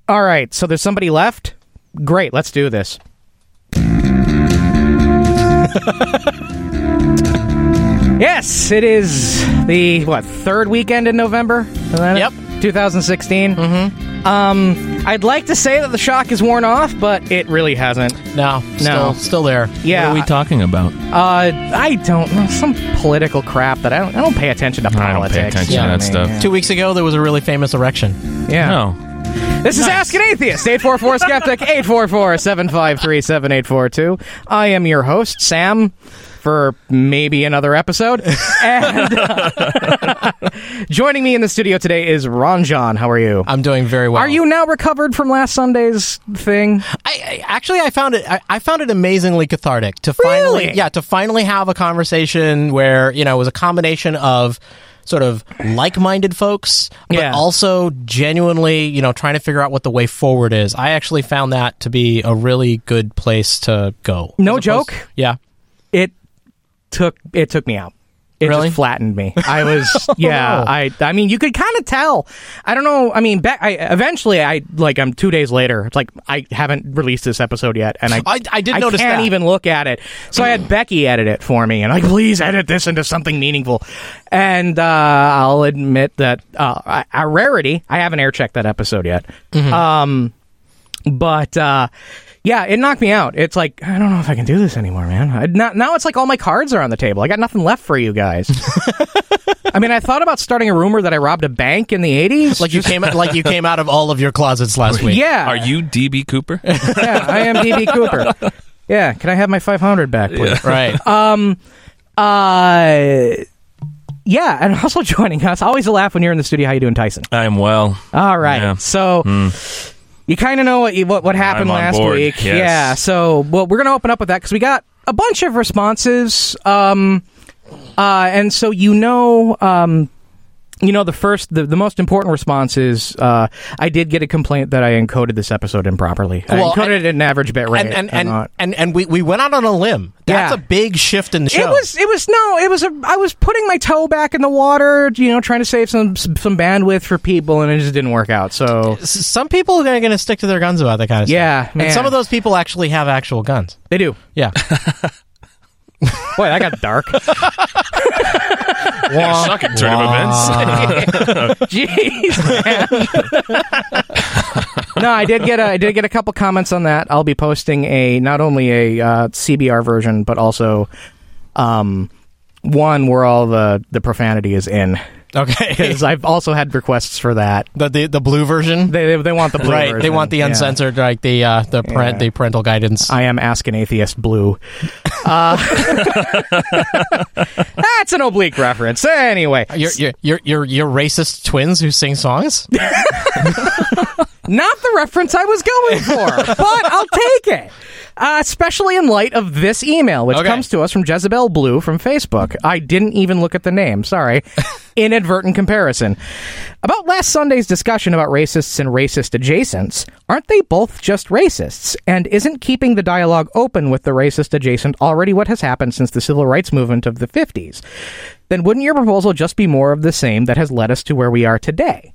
All right, so there's somebody left? Great, let's do this. Yes, it is the, third weekend in November? Yep. 2016. I'd like to say that the shock is worn off, but it really hasn't. No. Still there. Yeah. What are we talking about? I don't know. Some political crap that I don't pay attention to politics. I don't pay attention to that stuff. 2 weeks ago, there was a really famous erection. Yeah. No. This is Ask an Atheist, 844-SKEPTIC, 844-753-7842. I am your host, Sam, for maybe another episode. And joining me in the studio today is Ranjan. How are you? I'm doing very well. Are you now recovered from last Sunday's thing? I found it amazingly cathartic to finally, Really? to finally have a conversation where, it was a combination of sort of like-minded folks, but also genuinely, trying to figure out what the way forward is. I actually found that to be a really good place to go. No joke? Yeah. It took me out. It Really? just flattened me. I was, I mean, you could kind of tell. I don't know. I mean, eventually, I'm 2 days later. It's like, I haven't released this episode yet. And I did notice that. I can't even look at it. So I had Becky edit it for me. And please edit this into something meaningful. And I'll admit that, a rarity, I haven't air checked that episode yet. But yeah, it knocked me out. It's like, I don't know if I can do this anymore, man. Now it's like all my cards are on the table. I got nothing left for you guys. I mean, I thought about starting a rumor that I robbed a bank in the 80s. Like you came out of all of your closets last week. Yeah. Are you DB Cooper? Yeah, I am DB Cooper. Yeah, can I have my 500 back, please? Right. Yeah, and also joining us, always a laugh when you're in the studio. How you doing, Tyson? I'm well. All right. Yeah. So you kind of know what happened I'm on last board, week. yes. Yeah. So we're going to open up with that because we got a bunch of responses. And so the most important response is I did get a complaint that I encoded this episode improperly. I encoded it at an average bit rate. And we went out on a limb. That's a big shift in the show. I was putting my toe back in the water, trying to save some bandwidth for people, and it just didn't work out. So some people are going to stick to their guns about that kind of stuff. Yeah, man. And some of those people actually have actual guns. They do. Yeah. Boy, that got dark. Suck at turn of events. Jeez, man. No, I did get a couple comments on that. I'll be posting not only a CBR version, but also one where all the profanity is in. Okay. Because I've also had requests for that. The blue version? They want the blue right. version. They want the uncensored, like the parental guidance. I am Ask an Atheist blue. That's an oblique reference. Anyway. You're racist twins who sing songs? Not the reference I was going for, but I'll take it. Especially in light of this email, which comes to us from Jezebel Blue from Facebook. I didn't even look at the name. Sorry. Inadvertent comparison. About last Sunday's discussion about racists and racist adjacents, aren't they both just racists? And isn't keeping the dialogue open with the racist adjacent already what has happened since the civil rights movement of the 50s? Then wouldn't your proposal just be more of the same that has led us to where we are today?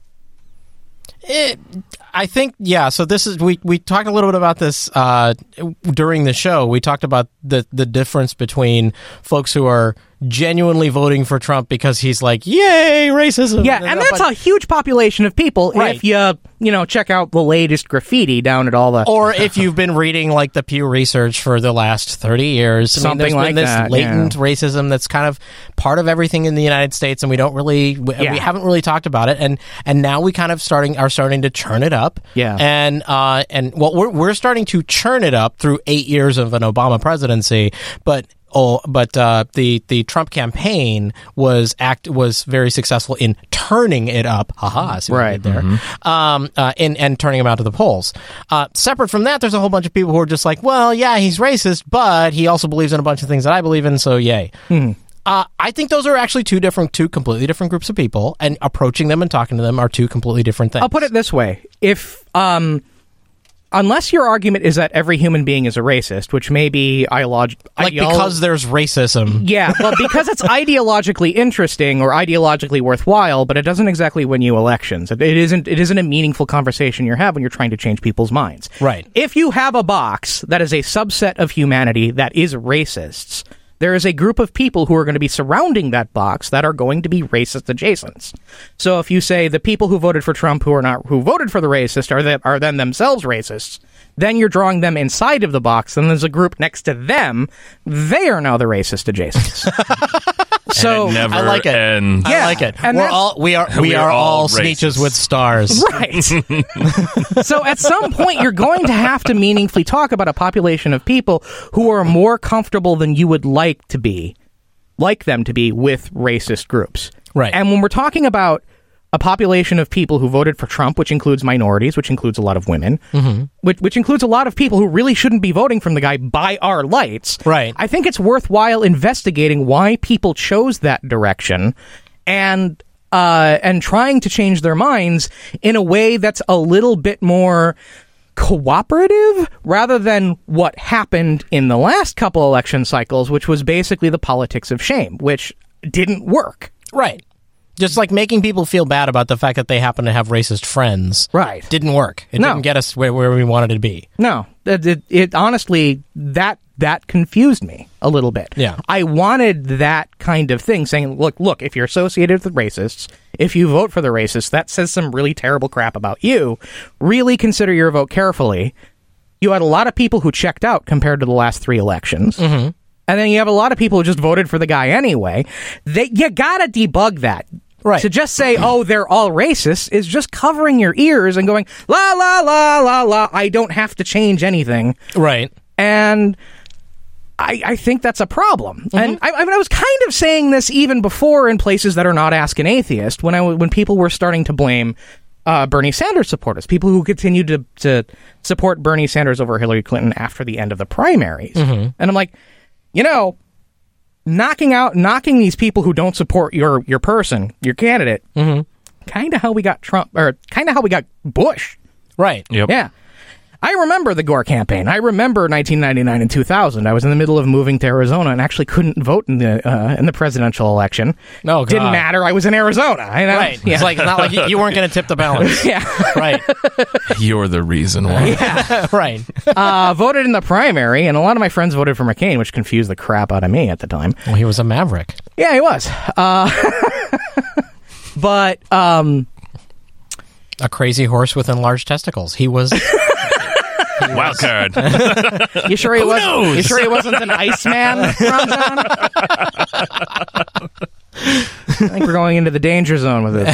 I think, so this is, we talked a little bit about this during the show. We talked about the difference between folks who are genuinely voting for Trump because he's like, yay, racism. Yeah, and that's a huge population of people right. if you, check out the latest graffiti down at all the... Or if you've been reading, like, the Pew Research for the last 30 years. Something there's been this latent yeah. racism that's kind of part of everything in the United States, and we don't really... We haven't really talked about it, and now we kind of are starting to churn it up. Yeah. And we're starting to churn it up through 8 years of an Obama presidency, but the Trump campaign was very successful in turning it up. Haha, see what I did there. Mm-hmm. And turning him out to the polls. Separate from that, there's a whole bunch of people who are just like, well, yeah, he's racist, but he also believes in a bunch of things that I believe in, so yay. Mm-hmm. I think those are actually two completely different groups of people, and approaching them and talking to them are two completely different things. I'll put it this way: if unless your argument is that every human being is a racist, which may be because there's racism. Yeah, well, because it's ideologically interesting or ideologically worthwhile, but it doesn't exactly win you elections. It isn't a meaningful conversation you have when you're trying to change people's minds. Right. If you have a box that is a subset of humanity that is racists, there is a group of people who are going to be surrounding that box that are going to be racist adjacents. So if you say the people who voted for Trump who voted for the racist are then themselves racists, then you're drawing them inside of the box, and there's a group next to them. They are now the racist adjacents. So and it never I like it. ends. Yeah. I like it. And we are all Sneetches with stars. Right. So at some point, you're going to have to meaningfully talk about a population of people who are more comfortable than you would like them to be with racist groups. Right. And when we're talking about a population of people who voted for Trump, which includes minorities, which includes a lot of women, which includes a lot of people who really shouldn't be voting from the guy by our lights. Right. I think it's worthwhile investigating why people chose that direction and trying to change their minds in a way that's a little bit more cooperative rather than what happened in the last couple election cycles, which was basically the politics of shame, which didn't work. Right. Just like making people feel bad about the fact that they happen to have racist friends. Right. Didn't work. It No. didn't get us where we wanted to be. No, it honestly, that confused me a little bit. Yeah. I wanted that kind of thing, saying, look, if you're associated with racists, if you vote for the racists, that says some really terrible crap about you. Really consider your vote carefully. You had a lot of people who checked out compared to the last 3 elections. Mm-hmm. And then you have a lot of people who just voted for the guy anyway. You gotta debug that. Right. To just say, oh, they're all racist is just covering your ears and going, la, la, la, la, la, I don't have to change anything. Right. And I think that's a problem. Mm-hmm. And I was kind of saying this even before in places that are not Ask an Atheist, when people were starting to blame Bernie Sanders supporters, people who continued to support Bernie Sanders over Hillary Clinton after the end of the primaries. Mm-hmm. And I'm like, knocking these people who don't support your person, your candidate, kind of how we got Trump, or kind of how we got Bush. Right. Yep. Yeah. I remember the Gore campaign. I remember 1999 and 2000. I was in the middle of moving to Arizona and actually couldn't vote in the presidential election. No, God. Didn't matter. I was in Arizona. Right. Yeah. It's like not like you weren't going to tip the balance. Yeah. Right. You're the reason why. Yeah. Right. Voted in the primary, and a lot of my friends voted for McCain, which confused the crap out of me at the time. Well, he was a maverick. Yeah, he was. But a crazy horse with enlarged testicles. He was. Wild card. You sure he wasn't? knows? You sure he wasn't an Iceman? Ramzan? I think we're going into the danger zone with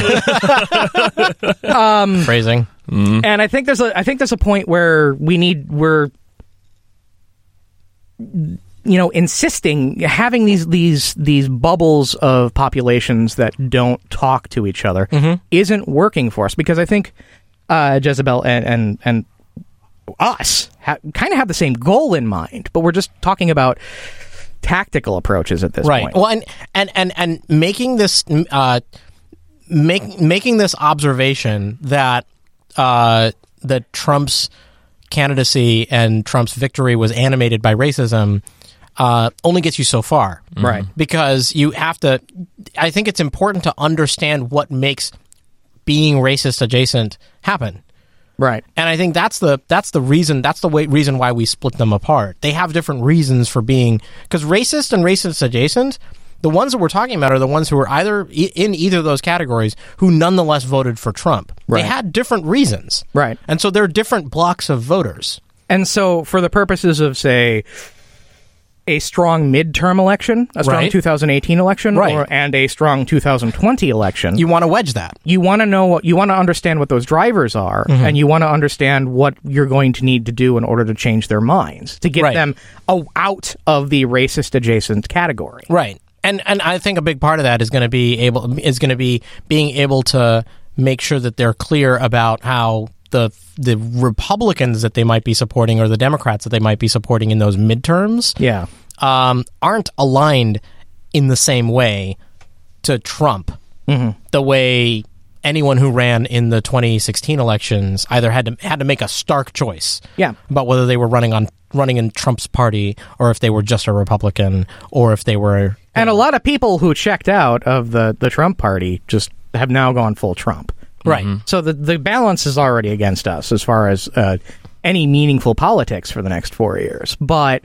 this. Phrasing. And I think there's a point where we're insisting, having these bubbles of populations that don't talk to each other isn't working for us, because I think Jezebel and us kind of have the same goal in mind, but we're just talking about tactical approaches at this point. Well, and making this making this observation that that Trump's candidacy and Trump's victory was animated by racism only gets you so far, right? Because you have to. I think it's important to understand what makes being racist adjacent happen. Right. And I think that's the reason why we split them apart. They have different reasons for being, because racist and racist adjacent, the ones that we're talking about are the ones who are either in either of those categories who nonetheless voted for Trump. Right. They had different reasons. Right. And so they're different blocks of voters. And so for the purposes of, say, a strong midterm election, a strong 2018 election, and a strong 2020 election, you want to wedge that. You want to understand what those drivers are, and you want to understand what you're going to need to do in order to change their minds, to get them out of the racist adjacent category. Right. And I think a big part of that is going to be being able to make sure that they're clear about how the Republicans that they might be supporting or the Democrats that they might be supporting in those midterms aren't aligned in the same way to Trump the way anyone who ran in the 2016 elections either had to make a stark choice about whether they were running in Trump's party or if they were just a Republican or if they were... And a lot of people who checked out of the Trump party just have now gone full Trump. Right. So the balance is already against us as far as any meaningful politics for the next 4 years. But...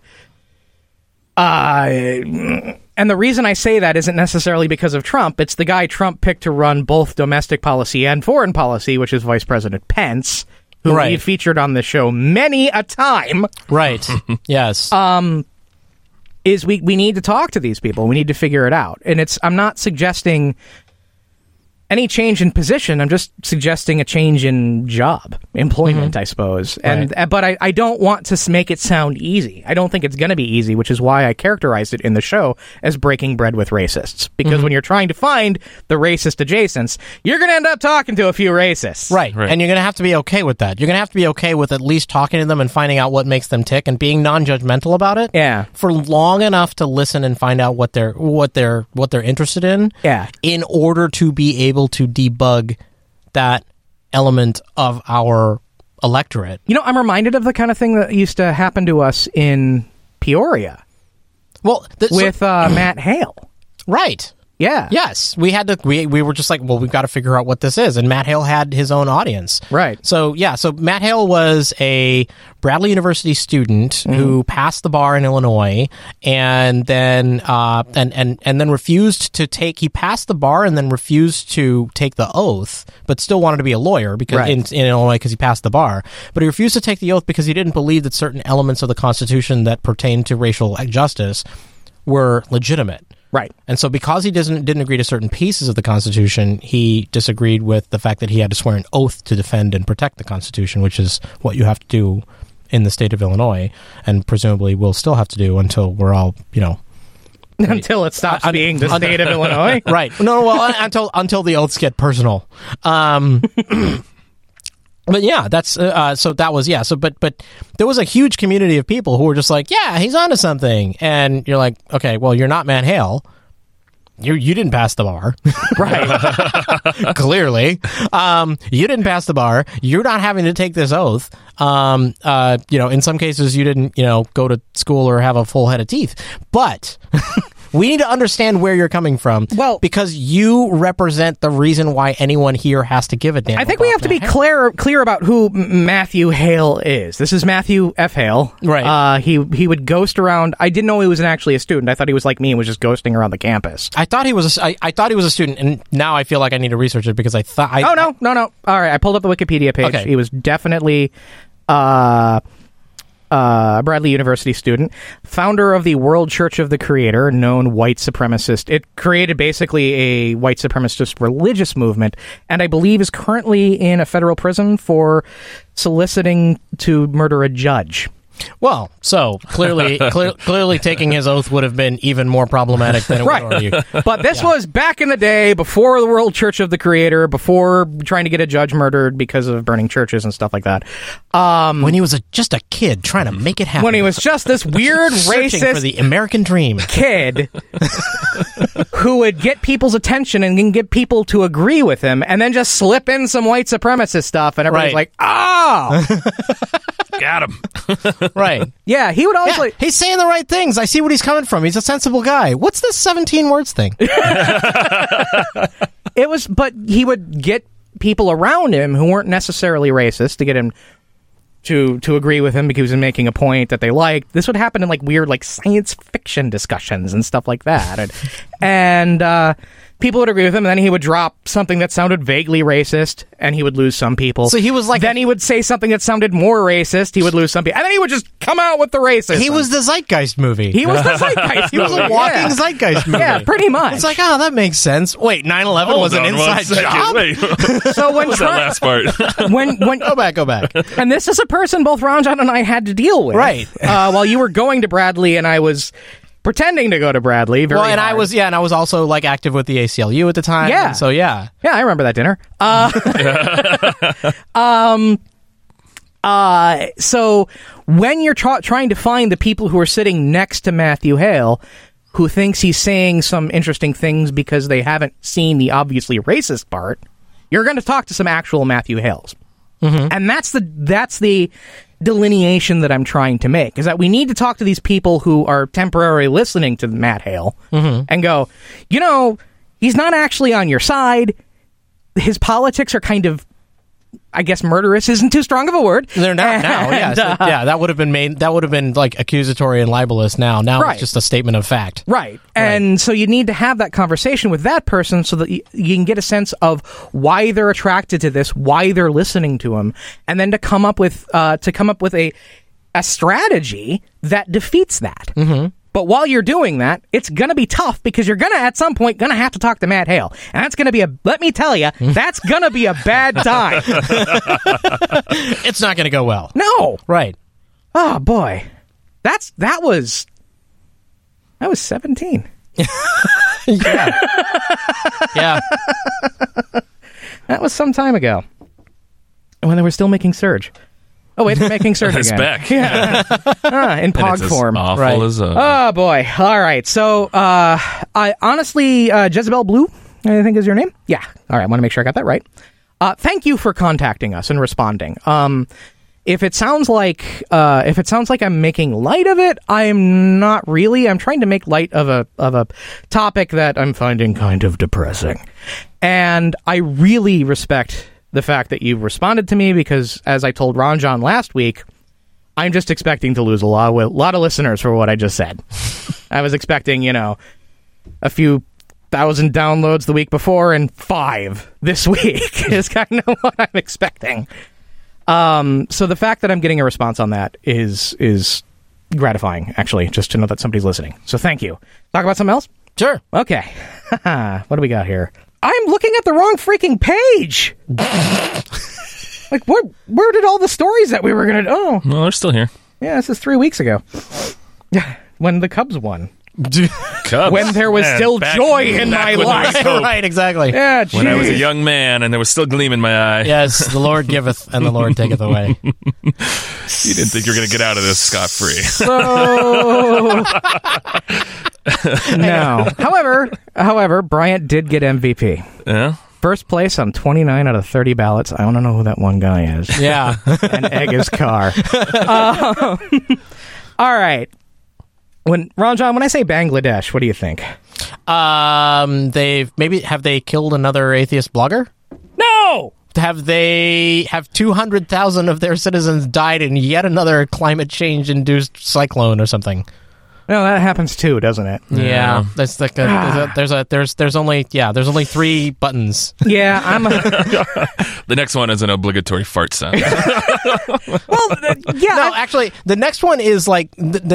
and the reason I say that isn't necessarily because of Trump. It's the guy Trump picked to run both domestic policy and foreign policy, which is Vice President Pence, who we featured on the show many a time. Right. Yes. Is we need to talk to these people. We need to figure it out. And I'm not suggesting any change in position. I'm just suggesting a change in job, employment, I suppose. But I don't want to make it sound easy. I don't think it's going to be easy, which is why I characterized it in the show as breaking bread with racists. Because when you're trying to find the racist adjacents, you're going to end up talking to a few racists. Right. And you're going to have to be okay with that. You're going to have to be okay with at least talking to them and finding out what makes them tick and being non-judgmental about it. Yeah. For long enough to listen and find out what they're interested in. Yeah. In order to be able to debug that element of our electorate. You know, I'm reminded of the kind of thing that used to happen to us in Peoria. Well, with Matt Hale. Right. Yeah. Yes. We had to. We were just like, well, we've got to figure out what this is. And Matt Hale had his own audience. Right. So yeah. So Matt Hale was a Bradley University student who passed the bar in Illinois, and then and then refused to take. He passed the bar and then refused to take the oath, but still wanted to be a lawyer because in Illinois because he passed the bar. But he refused to take the oath because he didn't believe that certain elements of the Constitution that pertained to racial justice were legitimate. Right. And so because he didn't agree to certain pieces of the Constitution, he disagreed with the fact that he had to swear an oath to defend and protect the Constitution, which is what you have to do in the state of Illinois, and presumably will still have to do until we're all, until it stops being the state of Illinois. Right. No, well, until the oaths get personal. But yeah, that's so that was so but there was a huge community of people who were just like, yeah, he's onto something, and you're like, okay, well, you're not Matt Hale. You didn't pass the bar, right? Clearly, you didn't pass the bar. You're not having to take this oath. In some cases, you didn't, go to school or have a full head of teeth, but. We need to understand where you're coming from. Well, because you represent the reason why anyone here has to give a damn. I think we have to be clear about who Matthew Hale is. This is Matthew F. Hale. Right. He would ghost around. I didn't know he was actually a student. I thought he was like me and was just ghosting around the campus. I thought he was a student, and now I feel like I need to research it because I thought. No. All right, I pulled up the Wikipedia page. Okay. He was definitely. Bradley University student, founder of the World Church of the Creator, known white supremacist. It created basically a white supremacist religious movement, and I believe is currently in a federal prison for soliciting to murder a judge. Well, so clearly taking his oath would have been even more problematic than it would already. But this was back in the day, before the World Church of the Creator, before trying to get a judge murdered because of burning churches and stuff like that. When he was just a kid trying to make it happen. When he was just this weird racist for the American dream kid who would get people's attention and get people to agree with him, and then just slip in some white supremacist stuff, and everybody's like, "Oh, got him." Right. Yeah, he would always like... He's saying the right things. I see what he's coming from. He's a sensible guy. What's this 17 words thing? But he would get people around him who weren't necessarily racist to get him to agree with him because he was making a point that they liked. This would happen in weird science fiction discussions and stuff like that. And people would agree with him, and then he would drop something that sounded vaguely racist, and he would lose some people. So he was Then he would say something that sounded more racist, he would lose some people. And then he would just come out with the racism. He was the Zeitgeist movie. He was the Zeitgeist movie. He was a walking Zeitgeist movie. Yeah, pretty much. It's like, that makes sense. Wait, 9/11 was an inside job? Wait. So when What was that last part? when Go back. And this is a person both Ron John and I had to deal with. Right. While you were going to Bradley and I was pretending to go to Bradley. Very hard. I was also active with the ACLU at the time. Yeah. So yeah, I remember that dinner. So when you're trying to find the people who are sitting next to Matthew Hale, who thinks he's saying some interesting things because they haven't seen the obviously racist part, You're going to talk to some actual Matthew Hales. And that's the delineation that I'm trying to make, is that we need to talk to these people who are temporarily listening to Matt Hale and go, he's not actually on your side. His politics are kind of, I guess murderous isn't too strong of a word. They're not now. Yes. That would have been like accusatory and libelous now. Now right. It's just a statement of fact. Right. And so you need to have that conversation with that person so that you can get a sense of why they're attracted to this, why they're listening to him, and then to come up with a strategy that defeats that. But while you're doing that, it's going to be tough because you're going to, at some point, have to talk to Matt Hale. And that's going to be let me tell you, that's going to be a bad time. It's not going to go well. No. Right. Oh, boy. That was 17. Yeah. Yeah. That was some time ago. When they were still making Surge. Oh, wait, they're making Surge It's again. back. Yeah. In POG form. Awful Right. as Oh, boy. All right. So, I honestly, Jezebel Blue, I think is your name? Yeah. All right. I want to make sure I got that right. Thank you for contacting us and responding. If it sounds like I'm making light of it, I'm not really. I'm trying to make light of a topic that I'm finding kind of depressing. And I really respect the fact that you've responded to me because, as I told Ron John last week, I'm just expecting to lose a lot of listeners for what I just said. I was expecting, a few thousand downloads the week before and 5 this week is kind of what I'm expecting. So the fact that I'm getting a response on that is gratifying, actually, just to know that somebody's listening. So thank you. Talk about something else? Sure. Okay. What do we got here? I'm looking at the wrong freaking page. Like, where did all the stories that we were going to... Oh. No, they're still here. Yeah, this is 3 weeks ago. When the Cubs won. Cubs. When there was still back- joy in back my when there was life. hope. Right, exactly. Yeah, When I was a geez. young man and there was still gleam in my eye. Yes, the Lord giveth and the Lord taketh away. You didn't think you were going to get out of this scot-free. So... No. However, Bryant did get MVP. Yeah? First place on 29 out of 30 ballots. I want to know who that one guy is. Yeah. And egg his car. All right. Ron John, when I say Bangladesh, what do you think? Have they killed another atheist blogger? No! Have 200,000 of their citizens died in yet another climate change induced cyclone or something? No, that happens too, doesn't it? Yeah, that's like there's only 3 buttons. Yeah, I'm. The next one is an obligatory fart sound. No, actually, the next one is and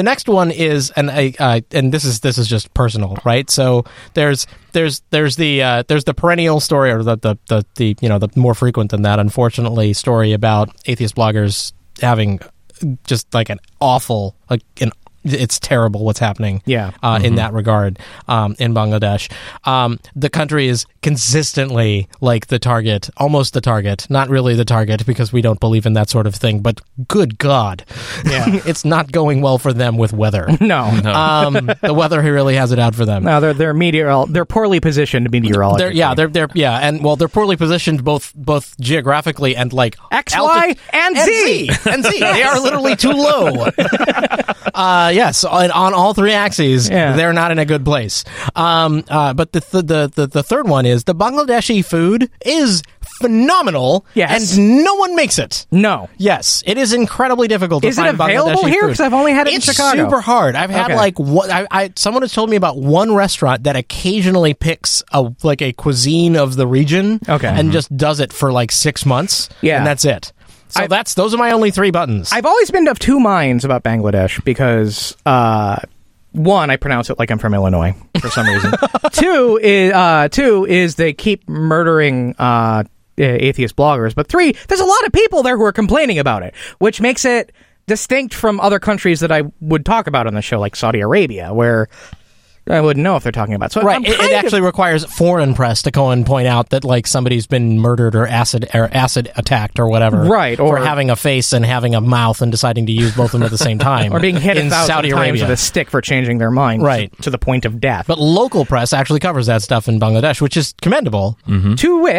this is just personal, right? So there's the perennial story, or the more frequent than that, unfortunately, story about atheist bloggers having just like an awful it's terrible what's happening in that regard in Bangladesh. The country is consistently like the target, almost the target, not really the target because we don't believe in that sort of thing, but good God. Yeah. It's not going well for them with weather. No. The weather really has it out for them. No, they're poorly positioned meteorologists. They're poorly positioned both geographically and like X, Y, and Z. And Z. They are literally too low. Yes, on all 3 axes, they're not in a good place. But the third one is the Bangladeshi food is phenomenal. Yes. And no one makes it. No. Yes, it is incredibly difficult to find Bangladeshi food. Is it available here? Because I've only had it in Chicago. It's super hard. I've had someone has told me about one restaurant that occasionally picks a cuisine of the region and just does it for 6 months. Yeah. And that's it. So those are my only 3 buttons. I've always been of 2 minds about Bangladesh because, one, I pronounce it like I'm from Illinois for some reason. Two is they keep murdering atheist bloggers. But 3, there's a lot of people there who are complaining about it, which makes it distinct from other countries that I would talk about on the show, like Saudi Arabia, where I wouldn't know if they're talking about. So right, it actually requires foreign press to go and point out that somebody's been murdered or acid attacked or whatever. Right, or for having a face and having a mouth and deciding to use both of them at the same time, or being hit in 1,000 Saudi times Arabia with a stick for changing their mind, right, to the point of death. But local press actually covers that stuff in Bangladesh, which is commendable. To wit,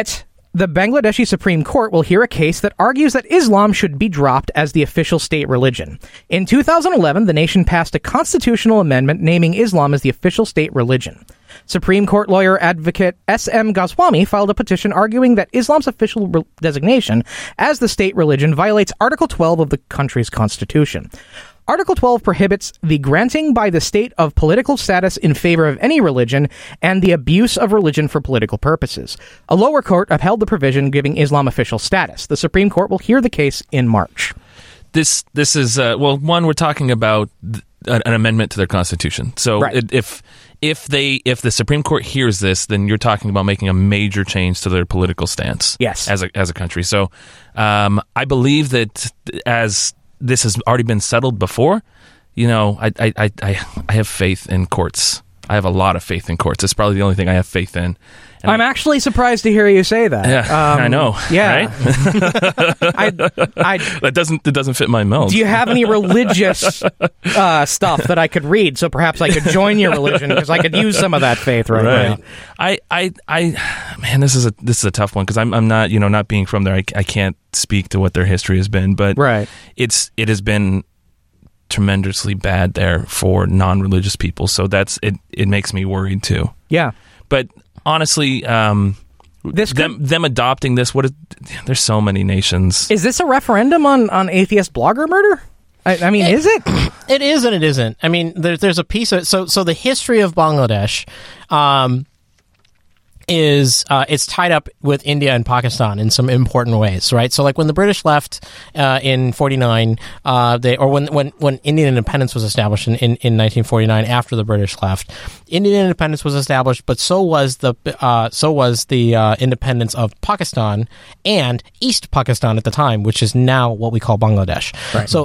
The Bangladeshi Supreme Court will hear a case that argues that Islam should be dropped as the official state religion. In 2011, the nation passed a constitutional amendment naming Islam as the official state religion. Supreme Court lawyer advocate S.M. Goswami filed a petition arguing that Islam's official designation as the state religion violates Article 12 of the country's constitution. Article 12 prohibits the granting by the state of political status in favor of any religion and the abuse of religion for political purposes. A lower court upheld the provision giving Islam official status. The Supreme Court will hear the case in March. This is one, we're talking about an amendment to their constitution. So right. if the Supreme Court hears this, then you're talking about making a major change to their political stance. Yes. As a country. So I believe that as this has already been settled before, I have faith in courts. I have a lot of faith in courts. It's probably the only thing I have faith in. And I'm actually surprised to hear you say that. Yeah, I know. Yeah, right? It doesn't fit my mouth. Do you have any religious stuff that I could read? So perhaps I could join your religion because I could use some of that faith right now. Man, this is a tough one because I'm not not being from there. I can't speak to what their history has been, but right. It has been tremendously bad there for non-religious people. So it makes me worried too. Yeah, but honestly, them adopting this. There's so many nations. Is this a referendum on atheist blogger murder? I mean, is it? It is and it isn't. I mean, there's a piece of so the history of Bangladesh is it's tied up with India and Pakistan in some important ways, right? So, like when the British left in 49, when Indian independence was established in 1949, after the British left, Indian independence was established, but so was the independence of Pakistan and East Pakistan at the time, which is now what we call Bangladesh. Right. So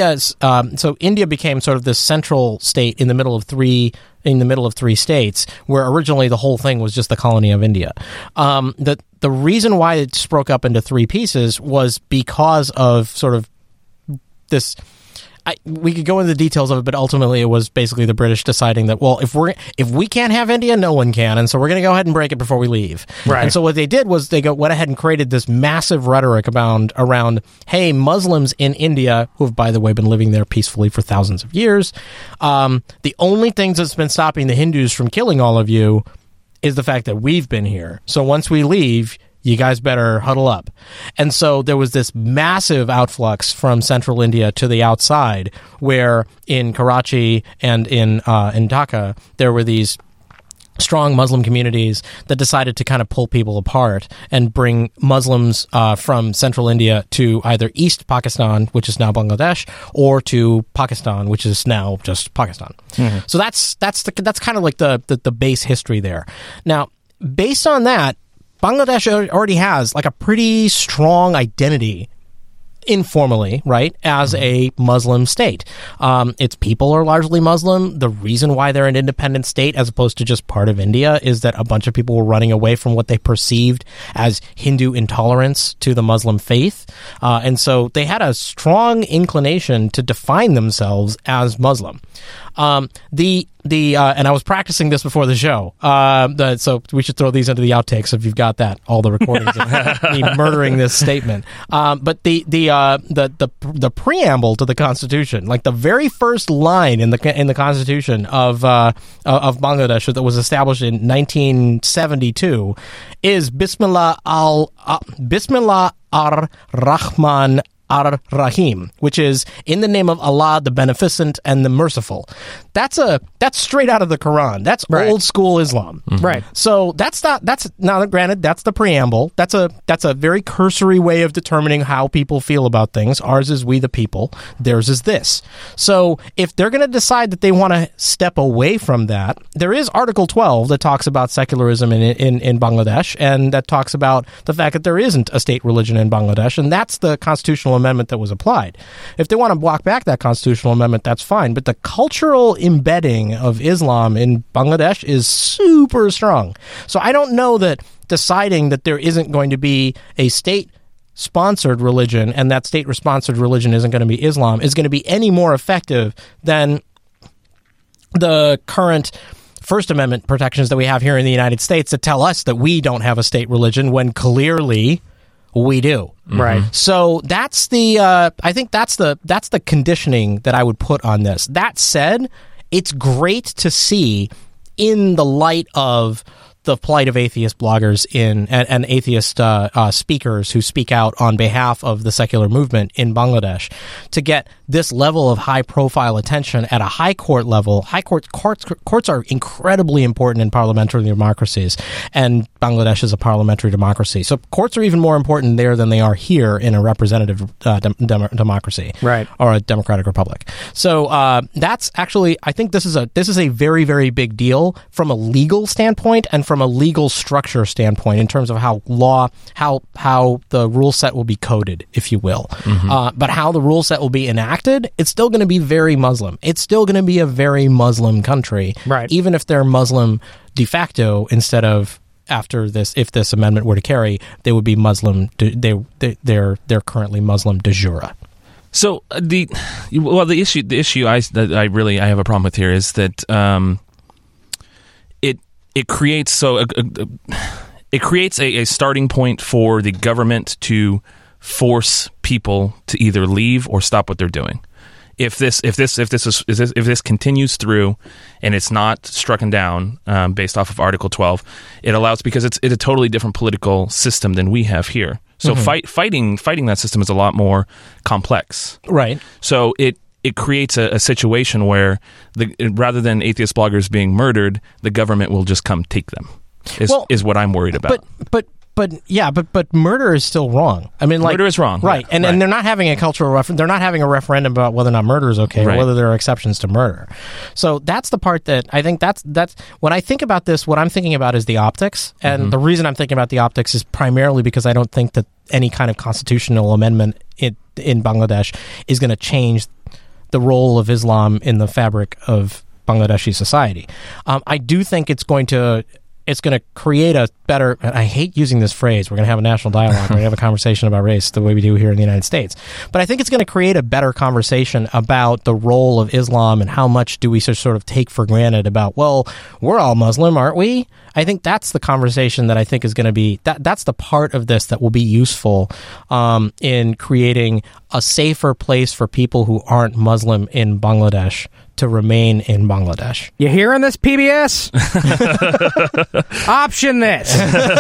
India became sort of this central state in the middle of three states, where originally the whole thing was just the colony of India. The reason why it just broke up into three pieces was because of sort of this. We could go into the details of it, but ultimately it was basically the British deciding that, well, if we can't have India, no one can, and so we're going to go ahead and break it before we leave. Right. And so what they did was went ahead and created this massive rhetoric around, hey, Muslims in India, who have, by the way, been living there peacefully for thousands of years, the only things that's been stopping the Hindus from killing all of you is the fact that we've been here. So once we leave, you guys better huddle up. And so there was this massive outflux from central India to the outside, where in Karachi and in Dhaka, there were these strong Muslim communities that decided to kind of pull people apart and bring Muslims from central India to either East Pakistan, which is now Bangladesh, or to Pakistan, which is now just Pakistan. Mm-hmm. So that's kind of like the base history there. Now, based on that, Bangladesh already has like a pretty strong identity informally, right, as a Muslim state. Its people are largely Muslim. The reason why they're an independent state as opposed to just part of India is that a bunch of people were running away from what they perceived as Hindu intolerance to the Muslim faith. And so they had a strong inclination to define themselves as Muslim. And I was practicing this before the show, so we should throw these into the outtakes if you've got that, all the recordings of me murdering this statement. But the preamble to the Constitution, like the very first line in the Constitution of Bangladesh that was established in 1972, is Bismillah ar-Rahman ar-Rahim, which is in the name of Allah, the Beneficent and the Merciful. That's straight out of the Quran. That's right. Old school Islam. Mm-hmm. Right. So now granted, that's the preamble. That's a very cursory way of determining how people feel about things. Ours is we the people. Theirs is this. So if they're going to decide that they want to step away from that, there is Article 12 that talks about secularism in Bangladesh, and that talks about the fact that there isn't a state religion in Bangladesh, and that's the constitutional amendment that was applied. If they want to block back that constitutional amendment, that's fine. But the cultural embedding of Islam in Bangladesh is super strong. So I don't know that deciding that there isn't going to be a state-sponsored religion and that state-sponsored religion isn't going to be Islam is going to be any more effective than the current First Amendment protections that we have here in the United States that tell us that we don't have a state religion when clearly we do. Right. So that's the I think that's the conditioning that I would put on this. That said, it's great to see in the light of the plight of atheist bloggers and atheist speakers who speak out on behalf of the secular movement in Bangladesh to get this level of high-profile attention at a high court level. Courts are incredibly important in parliamentary democracies, and Bangladesh is a parliamentary democracy. So courts are even more important there than they are here in a representative democracy, right, or a democratic republic. So that's actually, I think this is a very, very big deal from a legal standpoint and from a legal structure standpoint in terms of how the rule set will be coded, if you will. But how the rule set will be enacted, it's still going to be very Muslim. It's still going to be a very Muslim country, right? Even if they're Muslim de facto instead of after this, if this amendment were to carry, they would be Muslim. They're currently Muslim de jure. So the issue I have a problem with here is that it creates a starting point for the government to force people to either leave or stop what they're doing. If this continues through and it's not struck down based off of Article 12, it allows, because it's a totally different political system than we have here. So fighting that system is a lot more complex, right? So it creates a situation where rather than atheist bloggers being murdered, the government will just come take them. Is what I'm worried about. But murder is still wrong. I mean, murder is wrong, right? And they're not having a cultural they're not having a referendum about whether or not murder is okay, or whether there are exceptions to murder. So that's the part that I think that's when I think about this. What I'm thinking about is the optics, and the reason I'm thinking about the optics is primarily because I don't think that any kind of constitutional amendment in Bangladesh is going to change the role of Islam in the fabric of Bangladeshi society. I do think it's going to create a better, and I hate using this phrase, we're going to have a national dialogue, we're going to have a conversation about race the way we do here in the United States. But I think it's going to create a better conversation about the role of Islam and how much do we sort of take for granted about, well, we're all Muslim, aren't we? I think that's the conversation that I think is going to be, that's the part of this that will be useful in creating a safer place for people who aren't Muslim in Bangladesh to remain in Bangladesh. You hearing this, PBS? Option this.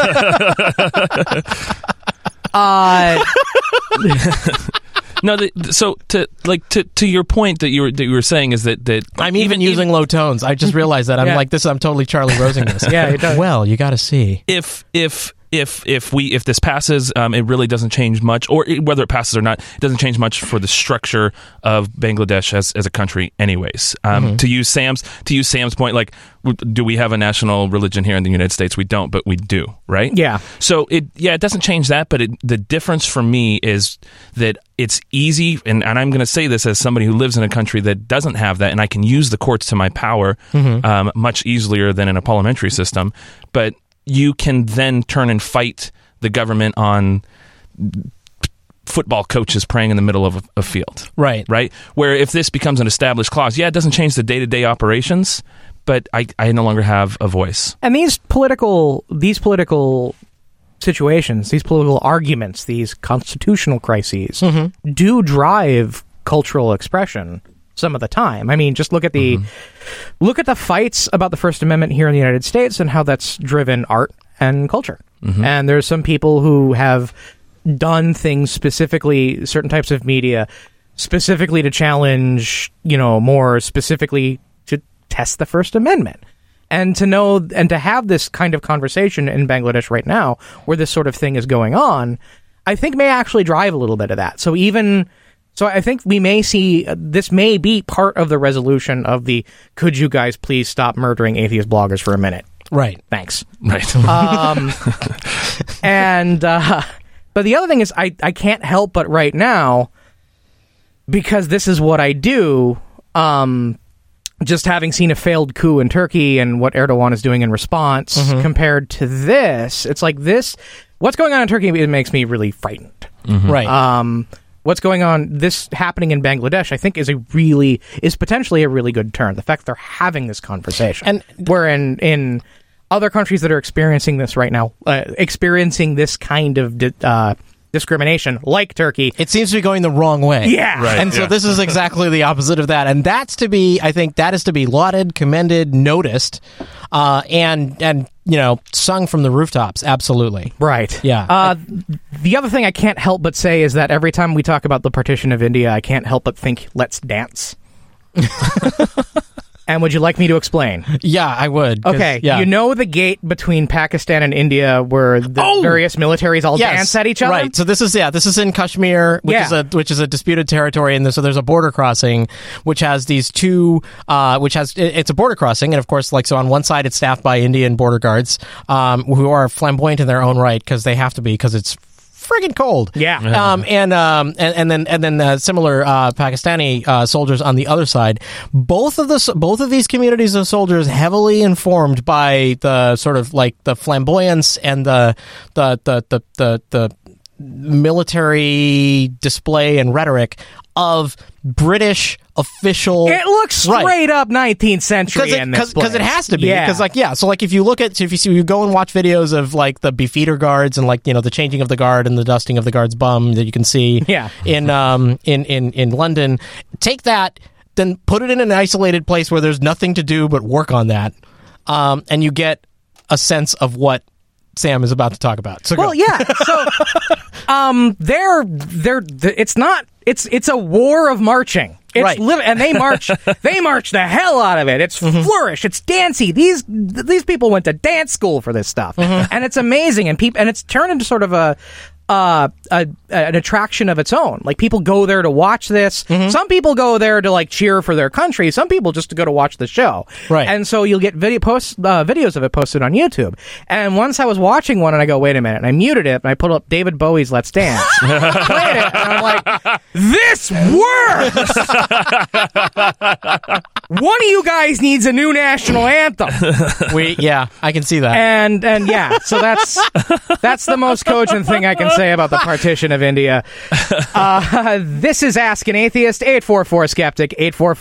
No, so to your point that you were saying is that I'm even using low tones. I just realized that I'm like this. I'm totally Charlie Rosing this. Yeah, it does. Well, you got to see if this passes, it really doesn't change much, or whether it passes or not, it doesn't change much for the structure of Bangladesh as a country, anyways. To use Sam's point, like, do we have a national religion here in the United States? We don't, but we do, right? Yeah. So it doesn't change that, but the difference for me is that it's easy, and I'm going to say this as somebody who lives in a country that doesn't have that, and I can use the courts to my power much easier than in a parliamentary system, but you can then turn and fight the government on football coaches praying in the middle of a field. Right. Where if this becomes an established clause, it doesn't change the day-to-day operations, but I no longer have a voice. And these political situations, these political arguments, these constitutional crises do drive cultural expression some of the time. I mean, just look at the fights about the First Amendment here in the United States and how that's driven art and culture. And there's some people who have done things specifically, certain types of media, specifically to challenge, more specifically to test the First Amendment. And to know and to have this kind of conversation in Bangladesh right now, where this sort of thing is going on, I think may actually drive a little bit of that. So I think we may see, this may be part of the resolution of the, could you guys please stop murdering atheist bloggers for a minute? Right. Thanks. Right. But the other thing is, I can't help but right now, because this is what I do, just having seen a failed coup in Turkey and what Erdogan is doing in response, compared to this, it's like this, what's going on in Turkey, it makes me really frightened. Right. what's going on, this happening in Bangladesh, I think is potentially a really good turn. The fact they're having this conversation. And where in other countries that are experiencing this right now, experiencing this kind of discrimination, like Turkey, it seems to be going the wrong way. Yeah. Right, and so this is exactly the opposite of that. And that is to be lauded, commended, noticed, and sung from the rooftops. Absolutely. Right. Yeah. The other thing I can't help but say is that every time we talk about the partition of India, I can't help but think, let's dance. And would you like me to explain? Yeah, I would. Okay, yeah. You know the gate between Pakistan and India where the various militaries all dance at each other? Right. So this is in Kashmir, which is a disputed territory, and so there's a border crossing which has these two it's a border crossing, and of course, like, so on one side it's staffed by Indian border guards who are flamboyant in their own right because they have to be, because it's friggin' cold. Yeah. And then similar Pakistani soldiers on the other side. Both of these communities of soldiers heavily informed by the sort of like the flamboyance and the military display and rhetoric of British official. It looks straight up 19th century in this place. Because it has to be. Yeah. Because so like if you go and watch videos of like the beefeater guards and like, the changing of the guard and the dusting of the guard's bum that you can see in London, take that, then put it in an isolated place where there's nothing to do but work on that, and you get a sense of what Sam is about to talk about. So it's a war of marching. It's and they march the hell out of it. It's flourish. It's dancey. These people went to dance school for this stuff, and it's amazing. And it's turned into sort of an attraction of its own. Like, people go there to watch this. Some people go there to like cheer for their country. Some people just to go to watch the show. Right. And so you'll get videos of it posted on YouTube. And once I was watching one, and I go, wait a minute, and I muted it, and I put up David Bowie's "Let's Dance," played it, and I'm like, this works. One of you guys needs a new national anthem. I can see that. And yeah, so that's the most cogent thing I can say about the partition of India. This is Ask an Atheist, 844-SKEPTIC,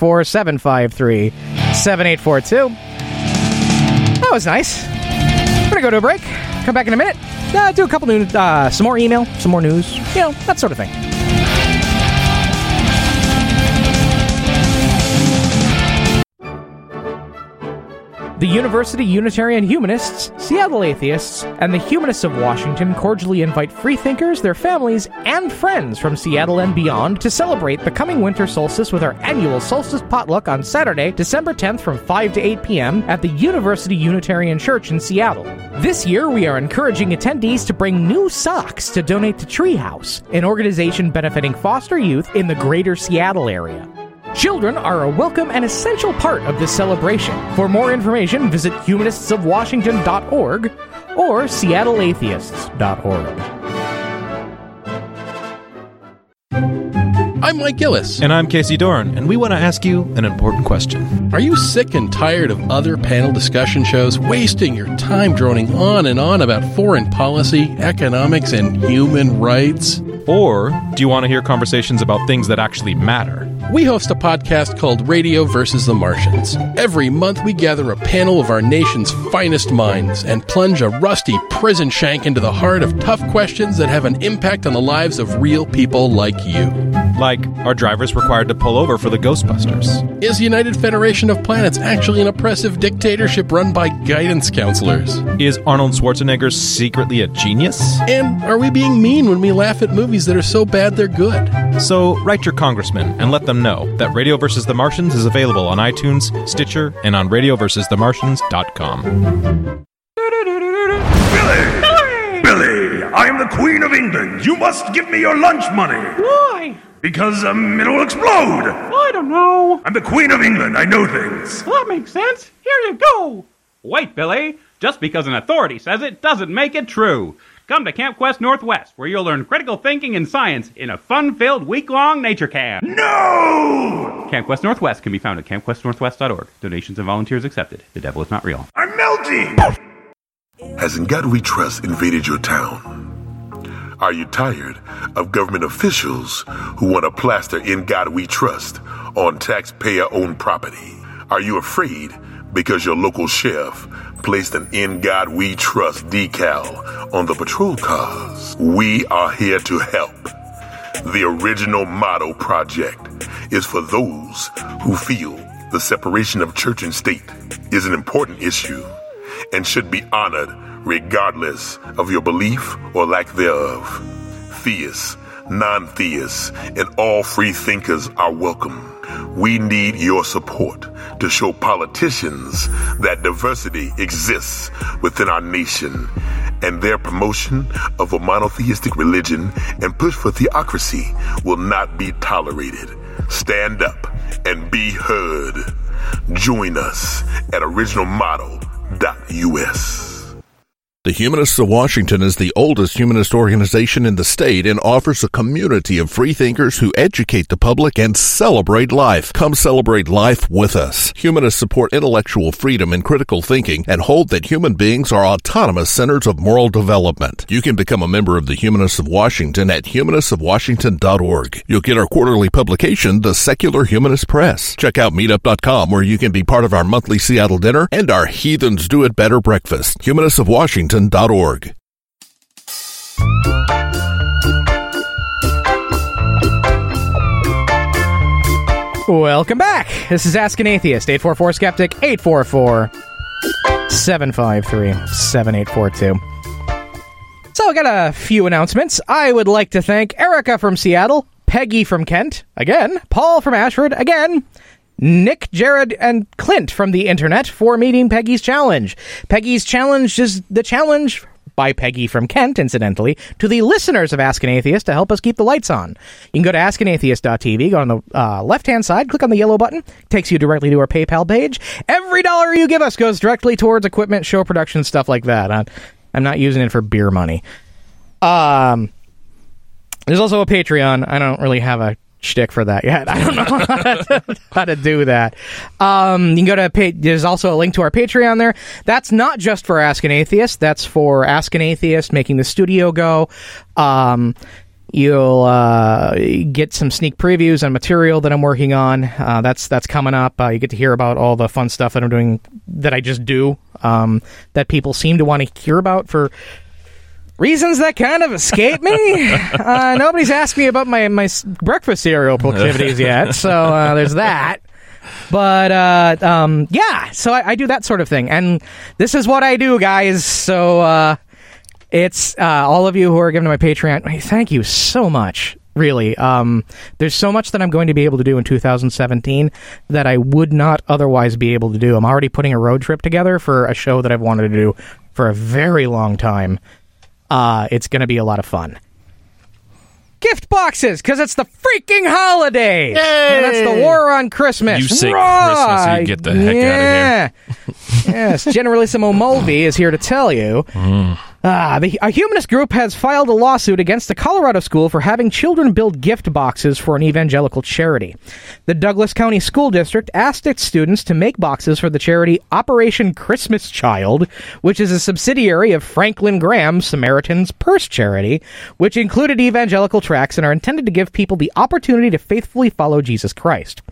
844-753-7842. That was nice. We're going to go to a break. Come back in a minute. Do a couple new, some more email, some more news, that sort of thing. The University Unitarian Humanists, Seattle Atheists, and the Humanists of Washington cordially invite freethinkers, their families, and friends from Seattle and beyond to celebrate the coming winter solstice with our annual Solstice Potluck on Saturday, December 10th from 5 to 8 p.m. at the University Unitarian Church in Seattle. This year, we are encouraging attendees to bring new socks to donate to Treehouse, an organization benefiting foster youth in the greater Seattle area. Children are a welcome and essential part of this celebration. For more information, visit humanistsofwashington.org or seattleatheists.org. I'm Mike Gillis. And I'm Casey Doran, and we want to ask you an important question. Are you sick and tired of other panel discussion shows wasting your time droning on and on about foreign policy, economics, and human rights? Or do you want to hear conversations about things that actually matter? We host a podcast called Radio versus the Martians. Every month we gather a panel of our nation's finest minds and plunge a rusty prison shank into the heart of tough questions that have an impact on the lives of real people like you. Like, are drivers required to pull over for the Ghostbusters? Is United Federation of Planets actually an oppressive dictatorship run by guidance counselors? Is Arnold Schwarzenegger secretly a genius? And are we being mean when we laugh at movies that are so bad they're good? So write your congressman and let them know that Radio vs. the Martians is available on iTunes, Stitcher, and on radioversusthemartians.com. Billy, I am the Queen of England. You must give me your lunch money. Why? Because it will explode. I don't know. I'm the Queen of England. I know things. Well, that makes sense. Here you go. Wait, Billy. Just because an authority says it doesn't make it true. Come to Camp Quest Northwest, where you'll learn critical thinking and science in a fun-filled week-long nature camp. No! Camp Quest Northwest can be found at campquestnorthwest.org. Donations and volunteers accepted. The devil is not real. I'm melting! Has Ngatwi Trust invaded your town? Are you tired of government officials who want to plaster "In God We Trust" on taxpayer-owned property? Are you afraid because your local sheriff placed an "In God We Trust" decal on the patrol cars? We are here to help. The Original Motto Project is for those who feel the separation of church and state is an important issue and should be honored regardless of your belief or lack thereof. Theists, non-theists, and all free thinkers are welcome. We need your support to show politicians that diversity exists within our nation, and their promotion of a monotheistic religion and push for theocracy will not be tolerated. Stand up and be heard. Join us at originalmotto.us. The Humanists of Washington is the oldest humanist organization in the state and offers a community of freethinkers who educate the public and celebrate life. Come celebrate life with us. Humanists support intellectual freedom and critical thinking and hold that human beings are autonomous centers of moral development. You can become a member of the Humanists of Washington at humanistofwashington.org. You'll get our quarterly publication, The Secular Humanist Press. Check out meetup.com, where you can be part of our monthly Seattle dinner and our Heathens Do It Better breakfast. Humanists of Washington.org. Welcome back. This is Ask an Atheist, 844-SKEPTIC, 844-753-7842. So I got a few announcements. I would like to thank Erica from Seattle, Peggy from Kent, again, Paul from Ashford, again, Nick, Jared, and Clint from the internet for meeting Peggy's challenge. Peggy's challenge is the challenge by Peggy from Kent, incidentally, to the listeners of Ask an Atheist to help us keep the lights on. You can go to askanatheist.tv, go on the left-hand side, click on the yellow button, takes you directly to our PayPal page. Every dollar you give us goes directly towards equipment, show production, stuff like that. I'm not using it for beer money. There's also a Patreon. I don't really have a shtick for that yet. I don't know how to do that. You can go to there's also a link to our Patreon there. That's not just for Ask an Atheist. That's for Ask an Atheist, making the studio go. You'll get some sneak previews on material that I'm working on. That's coming up. You get to hear about all the fun stuff that I'm doing, that I just do, that people seem to want to hear about for reasons that kind of escape me. Nobody's asked me about my breakfast cereal proclivities yet, so there's that. But, yeah, so I do that sort of thing. And this is what I do, guys. So it's all of you who are giving to my Patreon, thank you so much. Really. There's so much that I'm going to be able to do in 2017 that I would not otherwise be able to do. I'm already putting a road trip together for a show that I've wanted to do for a very long time. It's going to be a lot of fun. Gift boxes, because it's the freaking holiday. Yay! And that's the war on Christmas. You say Christmas, you get the heck out of here. Yes, Generalissimo Mulvey is here to tell you. A humanist group has filed a lawsuit against a Colorado school for having children build gift boxes for an evangelical charity. The Douglas County School District asked its students to make boxes for the charity Operation Christmas Child, which is a subsidiary of Franklin Graham's Samaritan's Purse charity, which included evangelical tracts and are intended to give people the opportunity to faithfully follow Jesus Christ.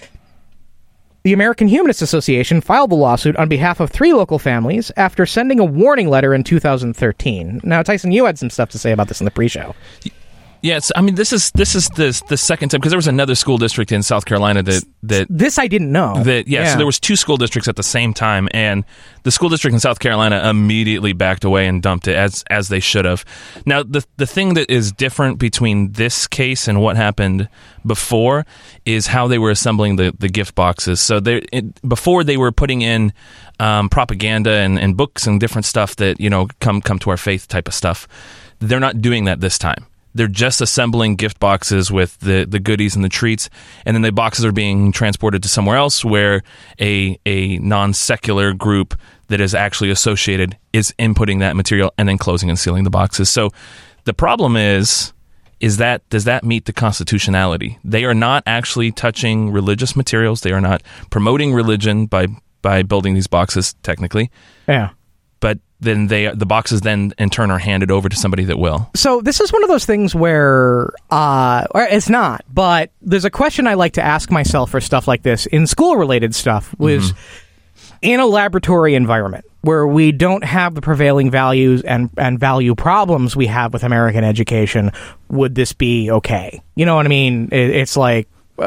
The American Humanist Association filed the lawsuit on behalf of 3 local families after sending a warning letter in 2013. Now, Tyson, you had some stuff to say about this in the pre-show. Yes, I mean, this is the second time, because there was another school district in South Carolina that this I didn't know. So there was 2 school districts at the same time, and the school district in South Carolina immediately backed away and dumped it, as they should have. Now, the thing that is different between this case and what happened before is how they were assembling the gift boxes. So before they were putting in propaganda and books and different stuff that, come to our faith type of stuff. They're not doing that this time. They're just assembling gift boxes with the goodies and the treats, and then the boxes are being transported to somewhere else where a non-secular group that is actually associated is inputting that material and then closing and sealing the boxes. So the problem is that does that meet the constitutionality? They are not actually touching religious materials. They are not promoting religion by building these boxes, technically. Yeah. but then the boxes then in turn are handed over to somebody that will. So this is one of those things where, or it's not, but there's a question I like to ask myself for stuff like this in school-related stuff, was in a laboratory environment where we don't have the prevailing values and value problems we have with American education, would this be okay? You know what I mean? It's like